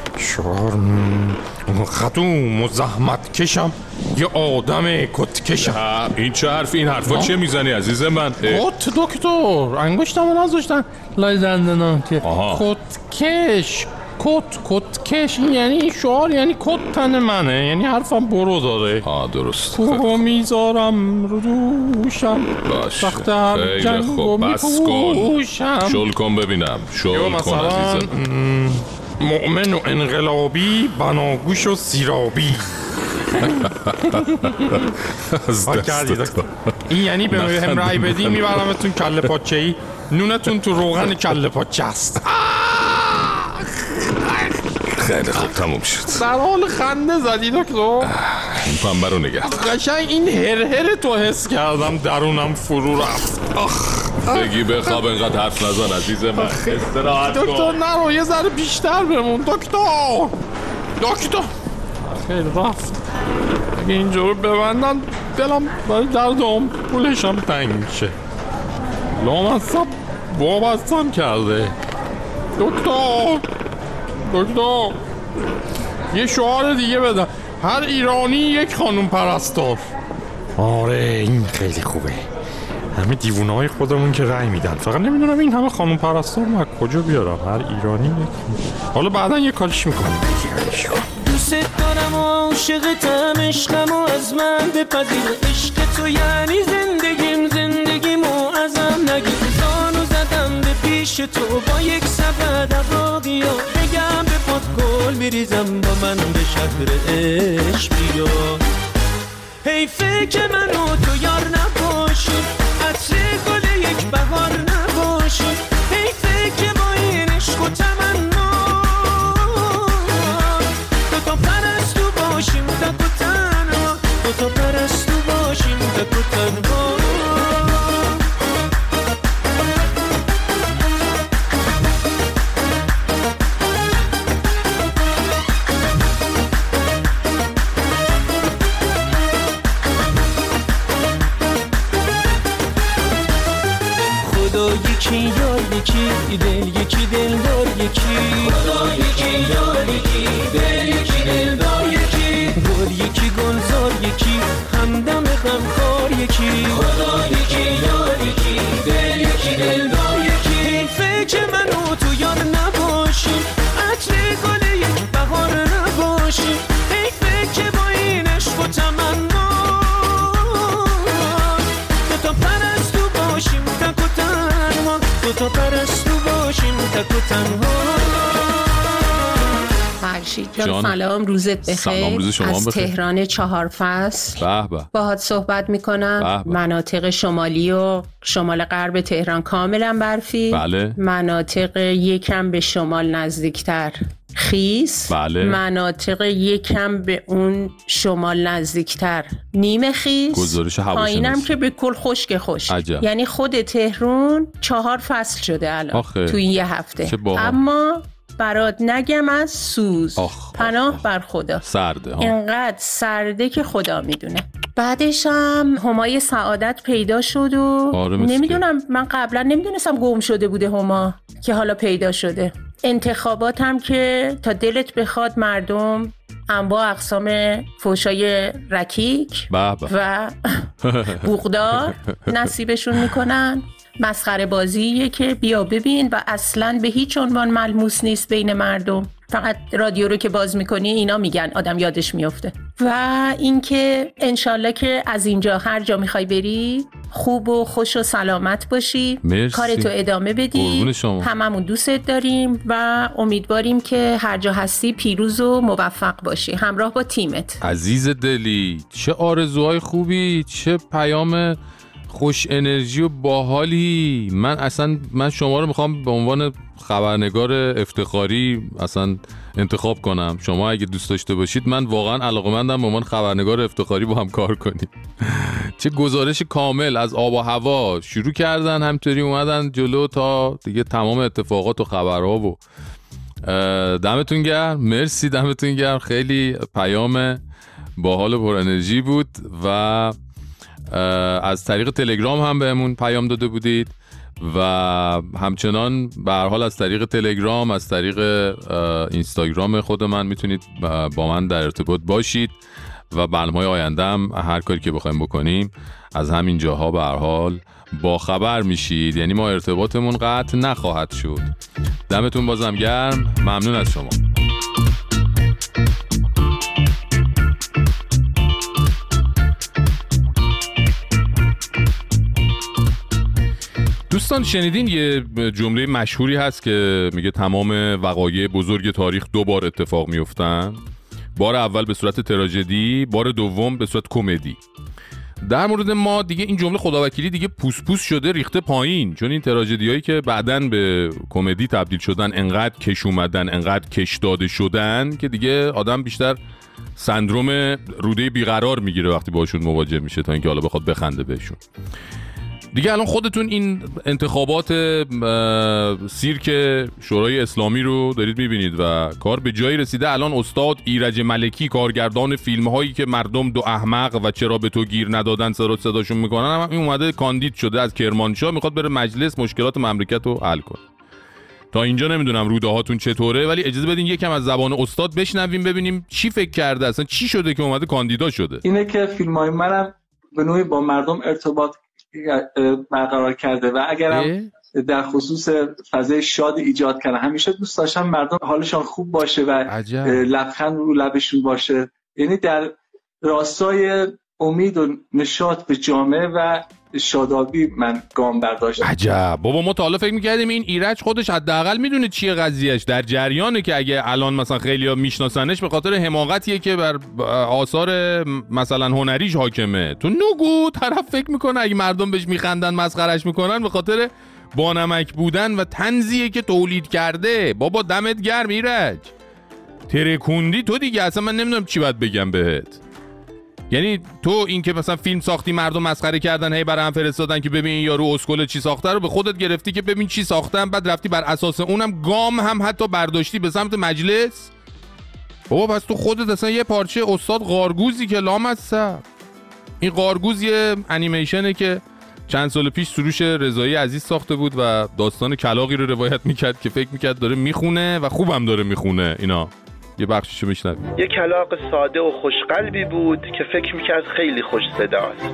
C: خدوم و زحمت کشم یه آدم کت کشم.
B: این چه حرف؟ این حرفا چه میزنی عزیز من؟
C: کت دکتر انگشتمو نذاشتن لای دندونم که کت کش. کت کش یعنی شعار، یعنی کت تن منه، یعنی حرفم برو داره.
B: درست.
C: کوه میذارم رو دوشم.
B: باشه
C: وقت هم جنگو میپوشم.
B: شل کن ببینم. شل کن عزیزم.
C: مؤمن و انقلابی، بناگوش و سیرابی. این یعنی به هم رای بدی میبرمتون کله پاچه‌ای، نونتون تو روغن کله پاچه است.
B: خیلی خوب تموم شد.
C: در حال خنده زدی دکتر.
B: این پنبه رو نگه دار.
C: قشنگ این هر تو حس کردم درونم فرو رفت.
B: بگی بخواب انقدر حرف نزن عزیز من. استراحت کن
C: دکتر. نرو یه ذره بیشتر بمون دکتر. خیلی رفت. اگه اینجا ببندن دلم برای درد آمپولشم تنگ میشه. لامصب وابستم کرده. دکتر یه شعار دیگه بدم. هر ایرانی یک خانوم پرستار. آره این خیلی خوبه. همه دیوونه های خودمون که رأی میدن، فقط نمیدونم این همه خانوم پرستار من کجا بیارم. هر ایرانی یک. حالا بعدا یه کارش میکنیم.
E: دوست دارم و عاشقتم، عشقم و از من بپذیر. عشق تو یعنی زندگیم و ازم نگیر. زانو زدم به پیش تو با یک سبد عراقی ها. بگم به پات گل میریزم با من به شهر عشق بیا. حیفه که من و تو یار نباشیم، عطر گل یک بهار نباشیم. حیفه که با این عشق و تمنا دوتا پرستو باشیم تک و تنها. دوتا پرستو باشیم تک و تنها. یکی یار یکی دل، یکی دل دار یکی. خدا یکی یار یکی دل، یکی دل دار یکی. گل یکی گلزار یکی، همدم غمخوار یکی. خدا یکی یار یکی دل، یکی دل دار یکی. حیفه که من و تو یار نباشیم، عطر گل یک بهار نباشیم. حیفه که با این عشق و تمنا دوتا پرستو باشیم تک و تنها. دوتا پرستو باشیم تک و تنها.
L: فرشید جان سلام، روزت بخیر.
B: روز شما
L: از
B: بخیر.
L: تهران 4 فصل
B: به.
L: باهات صحبت میکنم. مناطق شمالی و شمال غرب تهران کاملا برفی.
B: بله.
L: مناطق یکم به شمال نزدیکتر خیس.
B: بله.
L: مناطق یکم به اون شمال نزدیکتر نیمه خیس.
B: گزارش هواشناسی.
L: پایینم که به کل خشک خوش.
B: عجب.
L: یعنی خود تهران 4 فصل شده الان تو این یه هفته. اما برات نگم از سوز. پناه بر خدا.
B: سرده
L: اینقدر سرده که خدا میدونه. بعدش هم همای سعادت پیدا شد و نمیدونم، من قبلا نمیدونستم گم شده بوده هما که حالا پیدا شده. انتخابات هم که تا دلت بخواد مردم انواع اقسام فوشای رکیک و بوغدار نصیبشون میکنن.
F: مسخره بازیه که بیا ببین و اصلاً به هیچ عنوان ملموس نیست بین مردم. فقط رادیو رو که باز میکنی اینا میگن، آدم یادش میفته. و اینکه انشالله که از اینجا هر جا میخوای بری خوب و خوش و سلامت باشی، کارتو ادامه بدی، هممون دوستت داریم و امیدواریم که هر جا هستی پیروز و موفق باشی همراه با تیمت.
B: عزیز دلی، چه آرزوهای خوبی، چه پیام خوش انرژی و باحالی. من شما رو میخوام به عنوان خبرنگار افتخاری اصلا انتخاب کنم. شما اگه دوست داشته باشید من واقعا علاقه‌مندم به عنوان خبرنگار افتخاری با هم کار کنیم. چه گزارش کامل از آب و هوا شروع کردن، همطوری اومدن جلو تا دیگه تمام اتفاقات و خبرها. و دمتون گرم، مرسی، دمتون گرم. خیلی پیام باحال و پر انرژی بود و از طریق تلگرام هم بهمون پیام داده بودید و همچنان به هر حال از طریق تلگرام، از طریق اینستاگرام خود من میتونید با من در ارتباط باشید و برنامه‌های آینده هم هر کاری که بخوایم بکنیم از همین جاها به هر حال با خبر میشید. یعنی ما ارتباطمون قطع نخواهد شد. دمتون بازم گرم، ممنون از شما. دوستان شنیدین یه جمله مشهوری هست که میگه تمام وقایع بزرگ تاریخ 2 بار اتفاق میفتن. بار اول به صورت تراژدی، بار دوم به صورت کمدی. در مورد ما دیگه این جمله خداوکیلی دیگه پوس پوس شده، ریخته پایین، چون این تراژدیایی که بعدن به کمدی تبدیل شدن انقدر کش اومدن، انقدر کش داده شدن که دیگه آدم بیشتر سندروم روده بیقرار میگیره وقتی باشون مواجه میشه تا اینکه حالا بخواد بخنده بهشون. دیگه الان خودتون این انتخابات سیرک شورای اسلامی رو دارید میبینید و کار به جایی رسیده. الان استاد ایرج ملکی، کارگردان فیلم هایی که مردم دو احمق و چرا به تو گیر ندادن صداشون میکنن، هم این اومده کاندید شده از کرمانشاه، میخواد بره مجلس مشکلات مملکت رو حل کنه. تا اینجا نمیدونم روده هاتون چطوره، ولی اجازه بدین یکم از زبان استاد بشنویم ببینیم چی فکر کرده، اصلا چی شده که اومده کاندیدا شده.
G: اینه که فیلم های منم به نوعی با مردم ارتباط برقرار کرده و اگرم در خصوص فضای شاد ایجاد کنه. همیشه دوست داشتم مردم حالشان خوب باشه و لبخند رو لبشون باشه، یعنی در راستای امید و نشاط به جامعه و شادابی من گام برداشتم.
B: عجب بابا، ما تا حالا فکر می‌کردیم این ایرج خودش حداقل میدونه چیه قضیهش، در جریانه که اگه الان مثلا خیلی‌ها میشناسنش به خاطر حماقتیه که بر آثار مثلا هنریش حاکمه. تو نگو طرف فکر میکنه اگه مردم بهش میخندن مسخرهش میکنن به خاطر بانمک بودن و طنزیه که تولید کرده. بابا دمت گرم ایرج، ترکوندی تو دیگه، اصلا من نمیدونم چی باید بگم بهت. یعنی تو این که مثلا فیلم ساختی مردم مسخره کردن، هی برای هم فرستادن که ببین این یارو اسکل چی ساخته، رو به خودت گرفتی که ببین چی ساختم، بعد رفتی بر اساس اونم گام هم حتی برداشتی به سمت مجلس. بابا پس تو خودت اصلا یه پارچه استاد قارگوزی که لامصب. این قارگوز یه انیمیشنه که چند سال پیش سروش رضایی عزیز ساخته بود و داستان کلاغی رو روایت میکرد که فکر میکرد داره میخونه و خوبم داره میخونه. اینا یه بخشیشو میشنویم.
H: یه کلاغ ساده و خوشقلبی بود که فکر میکرد خیلی خوش صداست.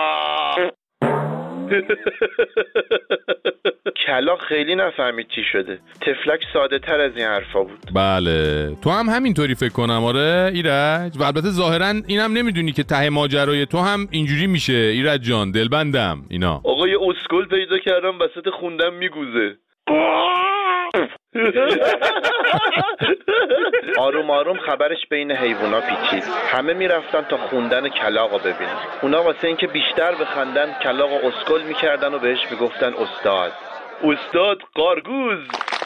H: کلاغ خیلی نفهمید چی شده. تفلک ساده تر از این حرفا بود.
B: بله تو هم همینطوری فکر کنم. آره ایرج، و البته ظاهرا اینم نمیدونی که ته ماجرای تو هم اینجوری میشه. ایرج جان دلبندم اینا.
H: آقا یه اسکل پیدا کردم وسط خوندم میگوزه. آروم آروم خبرش بین حیوونا پیچید. همه میرفتن تا خوندن کلاغو ببینن. اونا واسه اینکه بیشتر بخندن کلاغو اسکل میکردن و بهش میگفتن استاد قارگوز.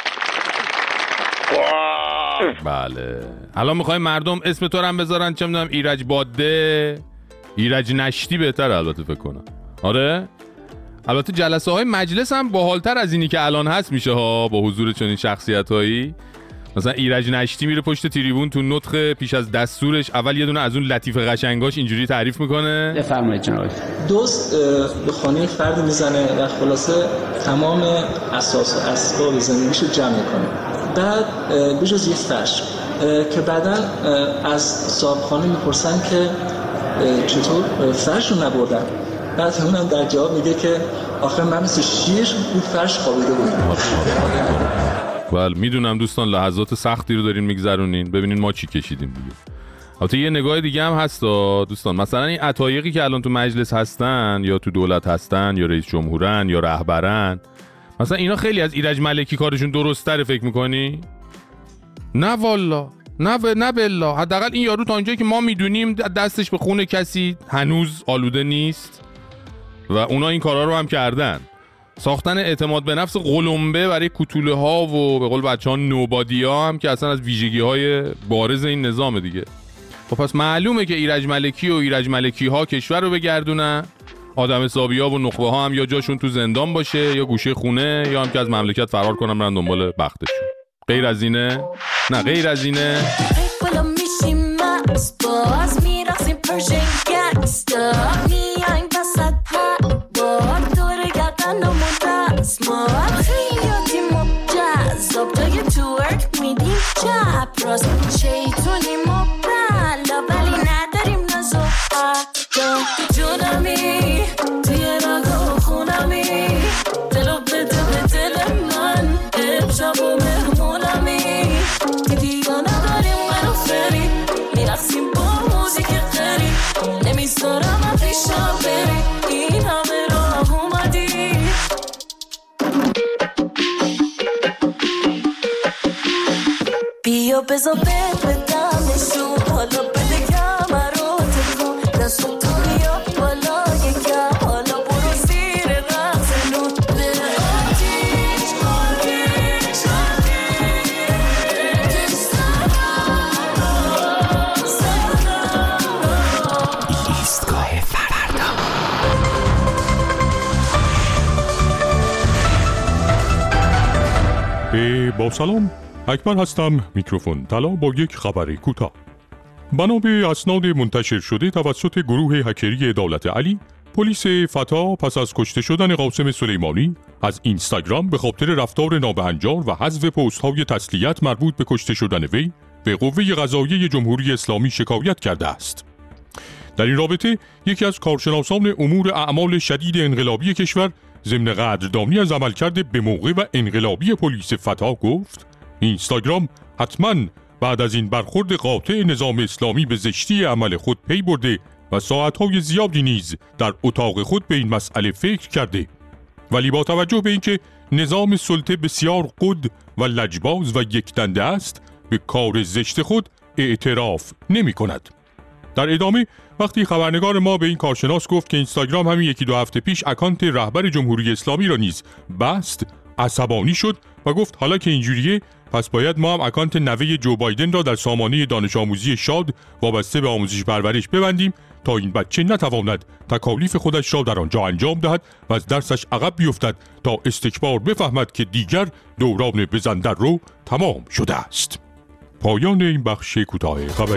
B: بله الان میخوایم مردم اسم تو رو هم بذارن، چه میدونم ایرج باده، ایرج نشتی بهتر البته فکر کنم. آره البته جلسه های مجلس هم باحالتر از اینی که الان هست میشه ها، با حضور چنین شخصیت هایی. مثلا ایرج نشتی میره پشت تریبون تو نطق پیش از دستورش اول یه دونه از اون لطیف قشنگاش اینجوری تعریف میکنه.
G: بفرمایید جناب. دوست به خانه فرد میزنه و خلاصه تمام اساس و اسباب زندگیشو جمع میکنه. بعد بجز یه فرش که بعداً از صاحب خانه میپرسن که چطور فرش رو نبردن. بعد اونم در جواب میگه که آخه من مثل شیر بود فرش خوابیده بودم.
B: بله میدونم دوستان لحظات سختی رو دارین میگذرونین، ببینین ما چی کشیدیم دیگه. البته یه نگاه دیگه هم هست دوستان، مثلا این عطایقی که الان تو مجلس هستن یا تو دولت هستن یا رئیس جمهورن یا رهبرن، مثلا اینا خیلی از ایرج ملکی کارشون درست تره فکر میکنی؟ نه والا، نه بالله. حداقل این یارو تا اونجایی که ما میدونیم دستش به خون کسی هنوز آلوده نیست و اونا این کارا رو هم کردن. ساختن اعتماد به نفس قلمبه برای کوتوله ها و به قول بچه‌ها نوبادی ها هم که اصلا از ویژگی های بارز این نظام دیگه. خب پس معلومه که ایرج ملکی و ایرج ملکی ها کشور رو بگردونن، آدم حسابی ها و نخبه ها هم یا جاشون تو زندان باشه یا گوشه خونه یا هم که از مملکت فرار کنن برن دنبال بختشون. غیر از اینه؟ نه غیر از اینه.
I: بزا بدم نشون حالا بده کمرات کن دست تو بیا بالا یکم حالا برو زیر رقص نون به آتیش آتیش
D: ایستگاه فردا.
C: با سلام، اکبر هستم. میکروفون طلا با یک خبر کوتاه. بنا به اسناد منتشر شده توسط گروه هکری دولت علی، پلیس فتا پس از کشته شدن قاسم سلیمانی از اینستاگرام به خاطر رفتار نابهنجار و حذف پست‌های تسلیت مربوط به کشته شدن وی به قوه قضاییه جمهوری اسلامی شکایت کرده است. در این رابطه یکی از کارشناسان امور اعمال شدید انقلابی کشور ضمن قدردانی از عملکرد به موقع و انقلابی پلیس فتا گفت: اینستاگرام حتما بعد از این برخورد قاطع نظام اسلامی به زشتی عمل خود پی برده و ساعتهای زیادی نیز در اتاق خود به این مسئله فکر کرده، ولی با توجه به اینکه نظام سلطه بسیار قد و لجباز و یکدنده است به کار زشت خود اعتراف نمی کند. در ادامه وقتی خبرنگار ما به این کارشناس گفت که اینستاگرام همین یکی دو هفته پیش اکانت رهبر جمهوری اسلامی را نیز بست، عصبانی شد و گفت حالا که اینجوریه پس باید ما هم اکانت نوه جو بایدن را در سامانه دانش آموزی شاد وابسته به آموزش پرورش ببندیم تا این بچه نتواند تکالیف خودش را در آنجا انجام دهد و از درسش عقب بیفتد تا استکبار بفهمد که دیگر دوران بزندر رو تمام شده است. پایان این بخش کوتاه خبری.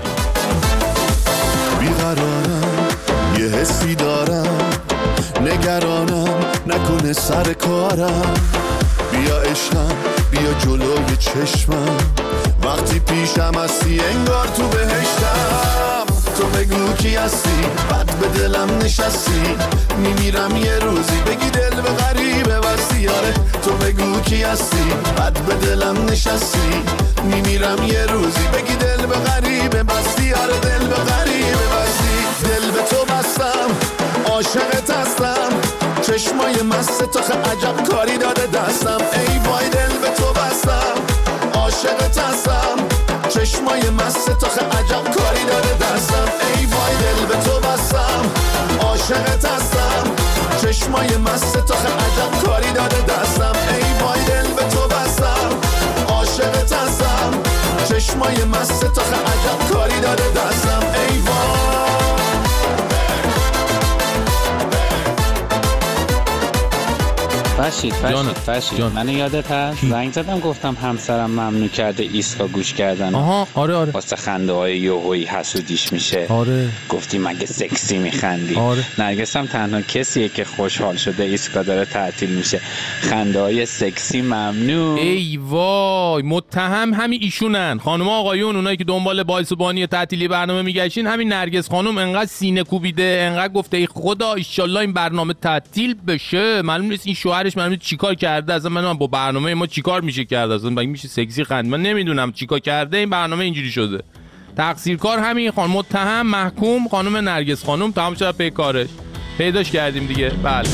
V: بیقرارم یه حسی دارم، نگرانم نکنه سر کارم، بیا عشقم بیا جلوی چشمم، وقتی پیشم هستی انگار تو بهشتم، تو بگو کی هستی بد به دلم نشستی، میمیرم یه روزی بگی دل به غریبه بستی، آره تو بگو کی هستی بد به دلم نشستی، میمیرم یه روزی بگی دل به غریبه بستی، آره دل به غریبه بستی، دل به تو بستم عاشقت هستم، چشمای مست تو خیلی عجب کاری داده دستم، ای وای دل به تو بستم عاشقت هستم، چشمای مست تو خیلی عجب کاری داده دستم، ای وای دل به تو بستم عاشقت هستم، چشمای مست تو خیلی عجب کاری داده دستم، ای وای دل به تو بستم عاشقت هستم، چشمای مست تو خیلی عجب کاری داده دستم، ای وای.
J: من فرشید من یادت هست زنگ زدم گفتم همسرم ممنوع کرده ایسکا گوش کردن.
B: آها آره
J: واسه خنده های یوهویی حسودیش میشه.
B: آره
J: گفتی مگه سکسی میخندی.
B: آره.
J: نرگس هم تنها کسیه که خوشحال شده ایسکا داره تعطیل میشه. خنده های سکسی ممنوع.
B: ای وای متهم همین ایشونن. خانم آقایون اونایی که دنبال باعث و بانی تعطیلی برنامه میگشین، همین نرگس خانم انقدر سینه کوبیده، انقدر گفته ای خدا ان این برنامه تعطیل بشه. معلوم نیست این شوهرش معلوم چیکار کرده. اصلا من با برنامه ما چیکار میشه کرد؟ اصلا میشه سکسی خند. من نمیدونم چیکار کرده این برنامه اینجوری شده. تقصیرکار همین خانم، متهم محکوم خانم نرگس خانم. تمام شد پی کارش. پیداش کردیم دیگه. بله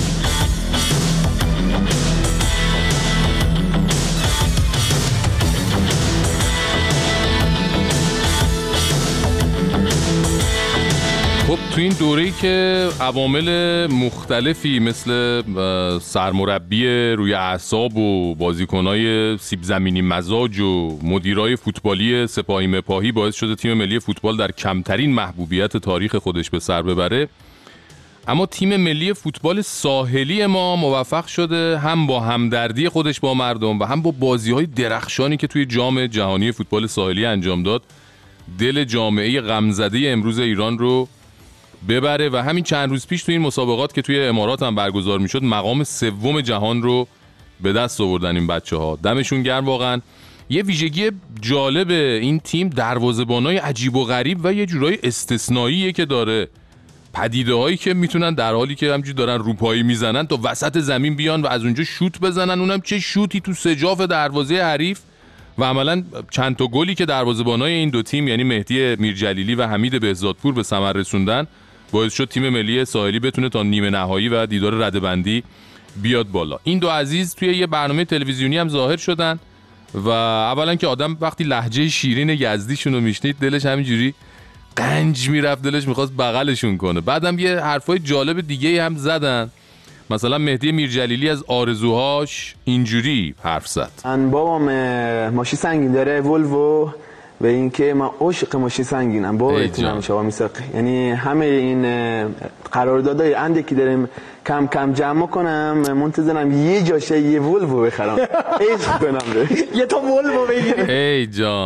B: خب تو این دوره‌ای که عوامل مختلفی مثل سرمربی روی اعصاب و بازیکنای سیب زمینی مزاج و مدیرای فوتبالی سپاهی مپاهی باعث شده تیم ملی فوتبال در کمترین محبوبیت تاریخ خودش به سر ببره، اما تیم ملی فوتبال ساحلی ما موفق شده هم با همدردی خودش با مردم و هم با بازی‌های درخشانی که توی جام جهانی فوتبال ساحلی انجام داد دل جامعه غمزده امروز ایران رو ببره و همین چند روز پیش توی این مسابقات که توی امارات هم برگزار میشد مقام سوم جهان رو به دست آوردن این بچه‌ها. دمشون گرم واقعا. یه ویژگی جالب این تیم دروازه‌بانای عجیب و غریب و یه جورای استثنائیه که داره. پدیده‌هایی که میتونن در حالی که همینجوری دارن روپایی میزنن تا وسط زمین بیان و از اونجا شوت بزنن، اونم چه شوتی تو سجاف دروازه حریف. و عملاً چند تا گلی که دروازه‌بانای این دو تیم یعنی مهدی میرجلیلی و حمید بهزادپور به ثمر رسوندن باعث شد تیم ملی ساحلی بتونه تا نیمه نهایی و دیدار رده‌بندی بیاد بالا. این دو عزیز توی یه برنامه تلویزیونی هم ظاهر شدن و اولا که آدم وقتی لهجه شیرین یزدیشون رو میشنید دلش همینجوری قنج میرفت، دلش میخواست بغلشون کنه. بعدم یه حرفای جالب دیگه هم زدن. مثلا مهدی میرجلیلی از آرزوهاش اینجوری حرف زد.
K: من بابام ماشین سنگین داره، ولوو، و اینکه من عاشق ماشین سنگینم. باورتون نمیشه آقا میساق. یعنی همه این قراردادهای اندی که داریم کم کم جمع کنم، منتظرم یه جاشه یه ولوو بخرم. عشق کنم یه تا ولوو بگیرم.
B: ای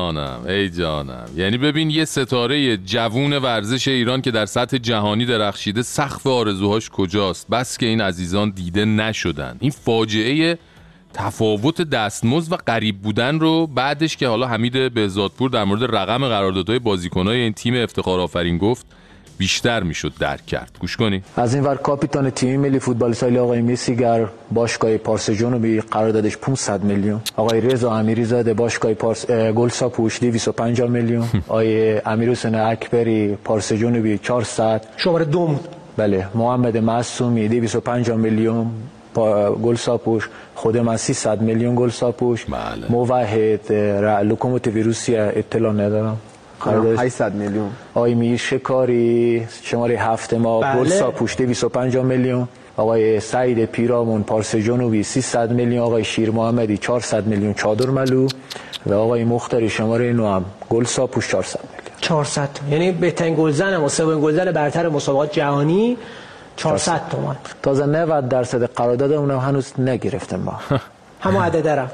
B: جانم. یعنی ببین یه ستاره جوون ورزش ایران که در سطح جهانی درخشیده سقف آرزوهاش کجاست؟ بس که این عزیزان دیده نشدن. این فاجعه تفاوت دستمزد و غریب بودن رو بعدش که حالا حمید بهزادپور در مورد رقم قراردادهای بازیکن‌های این تیم افتخار آفرین گفت بیشتر میشد درک کرد. گوش کنی.
M: از این ور کاپیتان تیم ملی فوتبال ساحلی آقای مصریگر باشگاه پارس جنوبی قراردادش 500 میلیون. آقای رضا امیریزاده باشگاه پارس گلساپوش 250 میلیون. آقای امیرحسین اکبری پارس جنوبی 400.
X: شماره 2.
M: بله. محمد معصومی 250 میلیون گلساپوش. خود من 300 میلیون گلساپوش.
B: بله.
M: موحد لوکوموتیو روسیه اطلاع ندارم.
K: 800 میلیون.
M: آقای میر شکاری شماره 7 ما گلساپوش 250 میلیون. آقای سعید پیرامون پارس جنوبی 300 میلیون. آقای شیر محمدی 400 میلیون چادر ملو و آقای مختاری شماره 9 هم گلساپوش 400 میلیون.
X: 400 یعنی بهترین گلزن و سومین گلزن برتر مسابقات جهانی 400 تومان.
M: تازه 90% قرارداد اونم هنوز نگرفتم ما.
X: همون عدد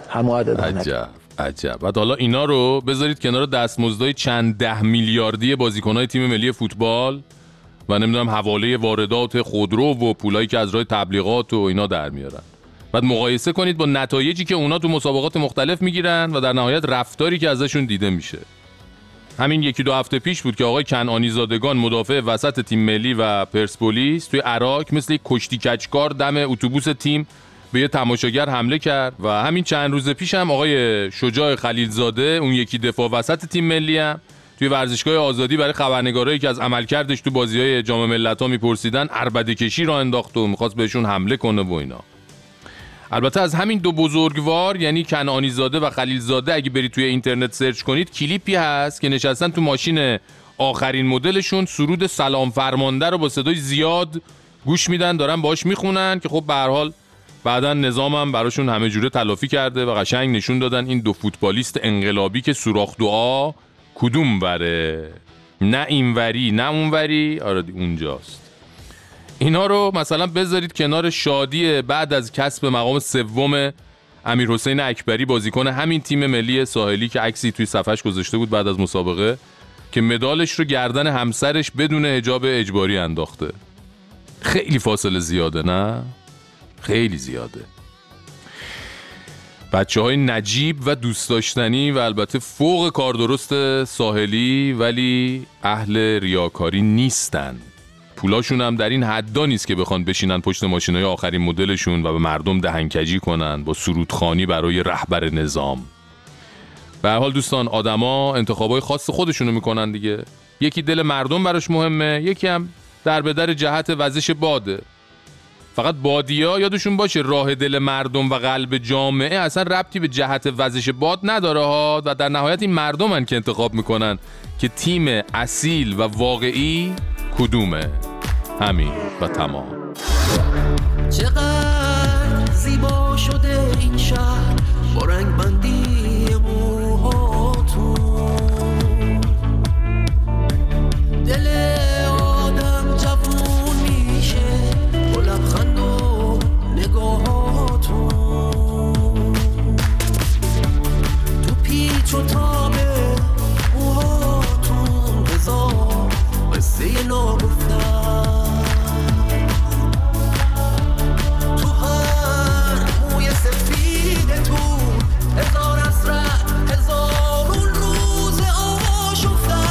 B: عجب. بعد حالا اینا رو بذارید کنار دستمزدهای چند 10 میلیاردی بازیکن‌های تیم ملی فوتبال و نمیدونم حواله واردات خودرو و پولایی که از راه تبلیغات و اینا در میارن. بعد مقایسه کنید با نتایجی که اونا تو مسابقات مختلف میگیرن و در نهایت رفتاری که ازشون دیده میشه. همین 1-2 هفته پیش بود که آقای کنعانی زادگان مدافع وسط تیم ملی و پرسپولیس توی عراق مثل یک کشتی کچکار دم اتوبوس تیم به یه تماشاگر حمله کرد و همین چند روز پیش هم آقای شجاع خلیلزاده اون یکی دفاع وسط تیم ملی هم توی ورزشگاه آزادی برای خبرنگارایی که از عملکردش تو بازی‌های جام ملت‌ها میپرسیدن عربده کشی را انداخت و می‌خواست بهشون حمله کنه و اینا. البته از همین دو بزرگوار یعنی کنعانی زاده و خلیل زاده اگه برید توی اینترنت سرچ کنید کلیپی هست که نشستن تو ماشین آخرین مدلشون سرود سلام فرمانده رو با صدای زیاد گوش میدن، دارن باهاش میخونن که خب به هر حال بعدن نظامم براشون همه جوره تلافی کرده و قشنگ نشون دادن این دو فوتبالیست انقلابی که سوراخ دعا کدوم وره، نه این وری نه اون وری، آره اونجاست. اینا رو مثلا بذارید کنار شادی بعد از کسب مقام سوم امیرحسین اکبری، بازیکن همین تیم ملی ساحلی که عکسی توی صفحش گذاشته بود بعد از مسابقه که مدالش رو گردن همسرش بدون حجاب اجباری انداخته. خیلی فاصله زیاده، نه؟ خیلی زیاده. بچه‌های نجیب و دوست داشتنی و البته فوق کاردرست ساحلی ولی اهل ریاکاری نیستن. پولاشون هم در این حدا نیست که بخوان بشینن پشت ماشینای آخرین مدلشون و به مردم دهنکجی کنن با سرودخوانی برای رهبر نظام. به هر حال دوستان، آدما انتخابای خاص خودشونو میکنن دیگه. یکی دل مردم براش مهمه، یکی هم در به در جهت وزش باده. فقط بادیا یادشون باشه راه دل مردم و قلب جامعه اصلا ربطی به جهت وزش باد نداره ها، و در نهایت این مردمن که انتخاب میکنن که تیم اصیل و واقعی کدومه. همین و تمام.
E: چقدر زیبا شده این شهر با رنگ بندی موهاتون، دل آدم جوون میشه با لبخند و نگاهاتون، تو پیچ و تاب موهاتون بذار قصه ناگفتن، تو هر موی سفیدتون هزار حسرت، هزارون روز آشفتن،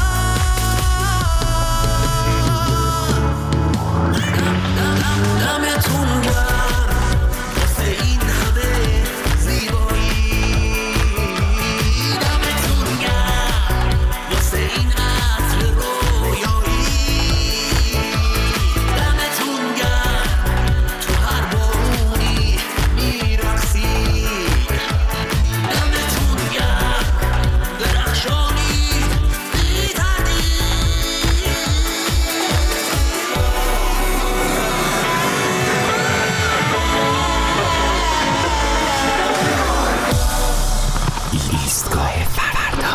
E: دمتون گرم واسه این همه زیبایی، دمتون گرم واسه این عطر رویایی، دمتون گرم تو هر بارونی میرقصی، دمتون گرم درخشانی میتنی.
D: ایستگاه فردا.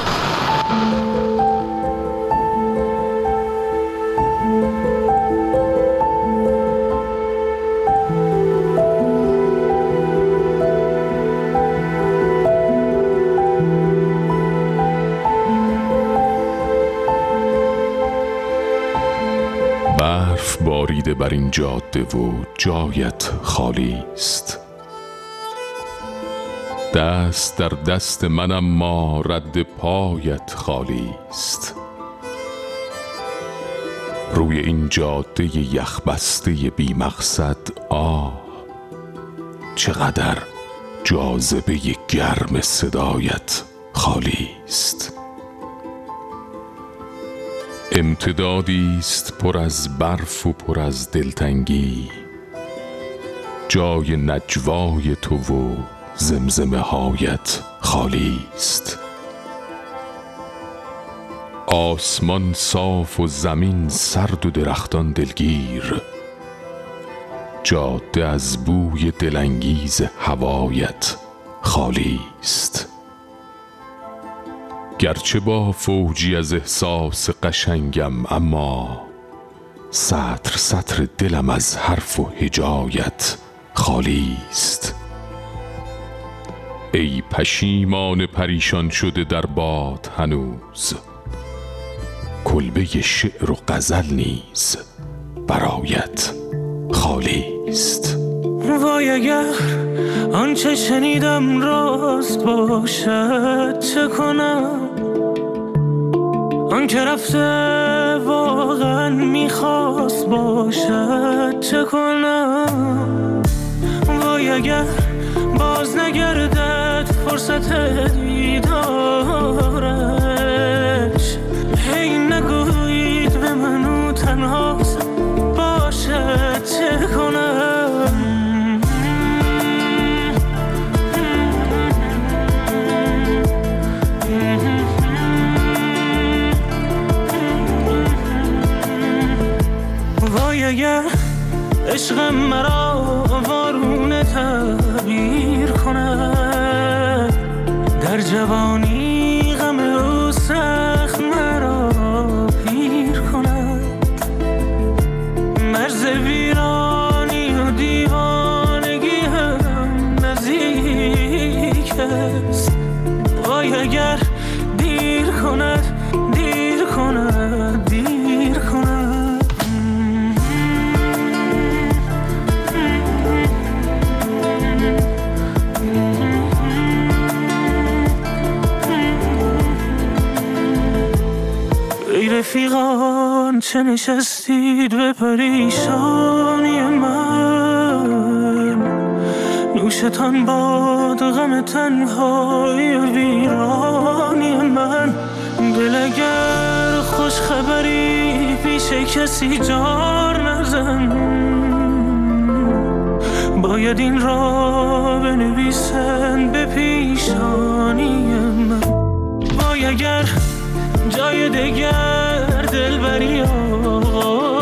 A: برف باریده بر این جاده و جایت خالی است، دست در دست من اما رد پایت خالی است. روی این جاده یخبسته بی مقصد آه، چقدر جاذبه گرم صدایت خالی است. امتدادی است پر از برف و پر از دلتنگی، جای نجوای تو و زمزمه هایت خالی است. آسمان صاف و زمین سرد و درختان دلگیر، جاده از بوی دلانگیز هوایت خالی است. گرچه با فوجی از احساس قشنگم، اما سطر سطر دلم از حرف و هجایت خالی است. ای پشیمان پریشان شده در باد هنوز، کلبه شعر و غزل نیز برایت خالی است.
E: وای اگر آنچه شنیدم راست باشد چه کنم، آنکه رفته واقعا میخواست باشد چه کنم. وای اگر باز نگردد فرصت دیدارش، هی نگویید به منو تنهاست باشد چه کنم. وای اگر عشقم مرا وارونه تعبیر کند، در جوانی غم او سخت مرا پیر کند. مرز ویران اگر دیر کند دیر کند دیر کند. ای رفیقان چه نشستید به پریشانی من، نوشتان باد غم تنهای ویرانی من. دل اگر خوش خبری پیش کسی جار نزن، باید این را بنویسن به پیشانی من. وای اگر جای دگر دلبری آقا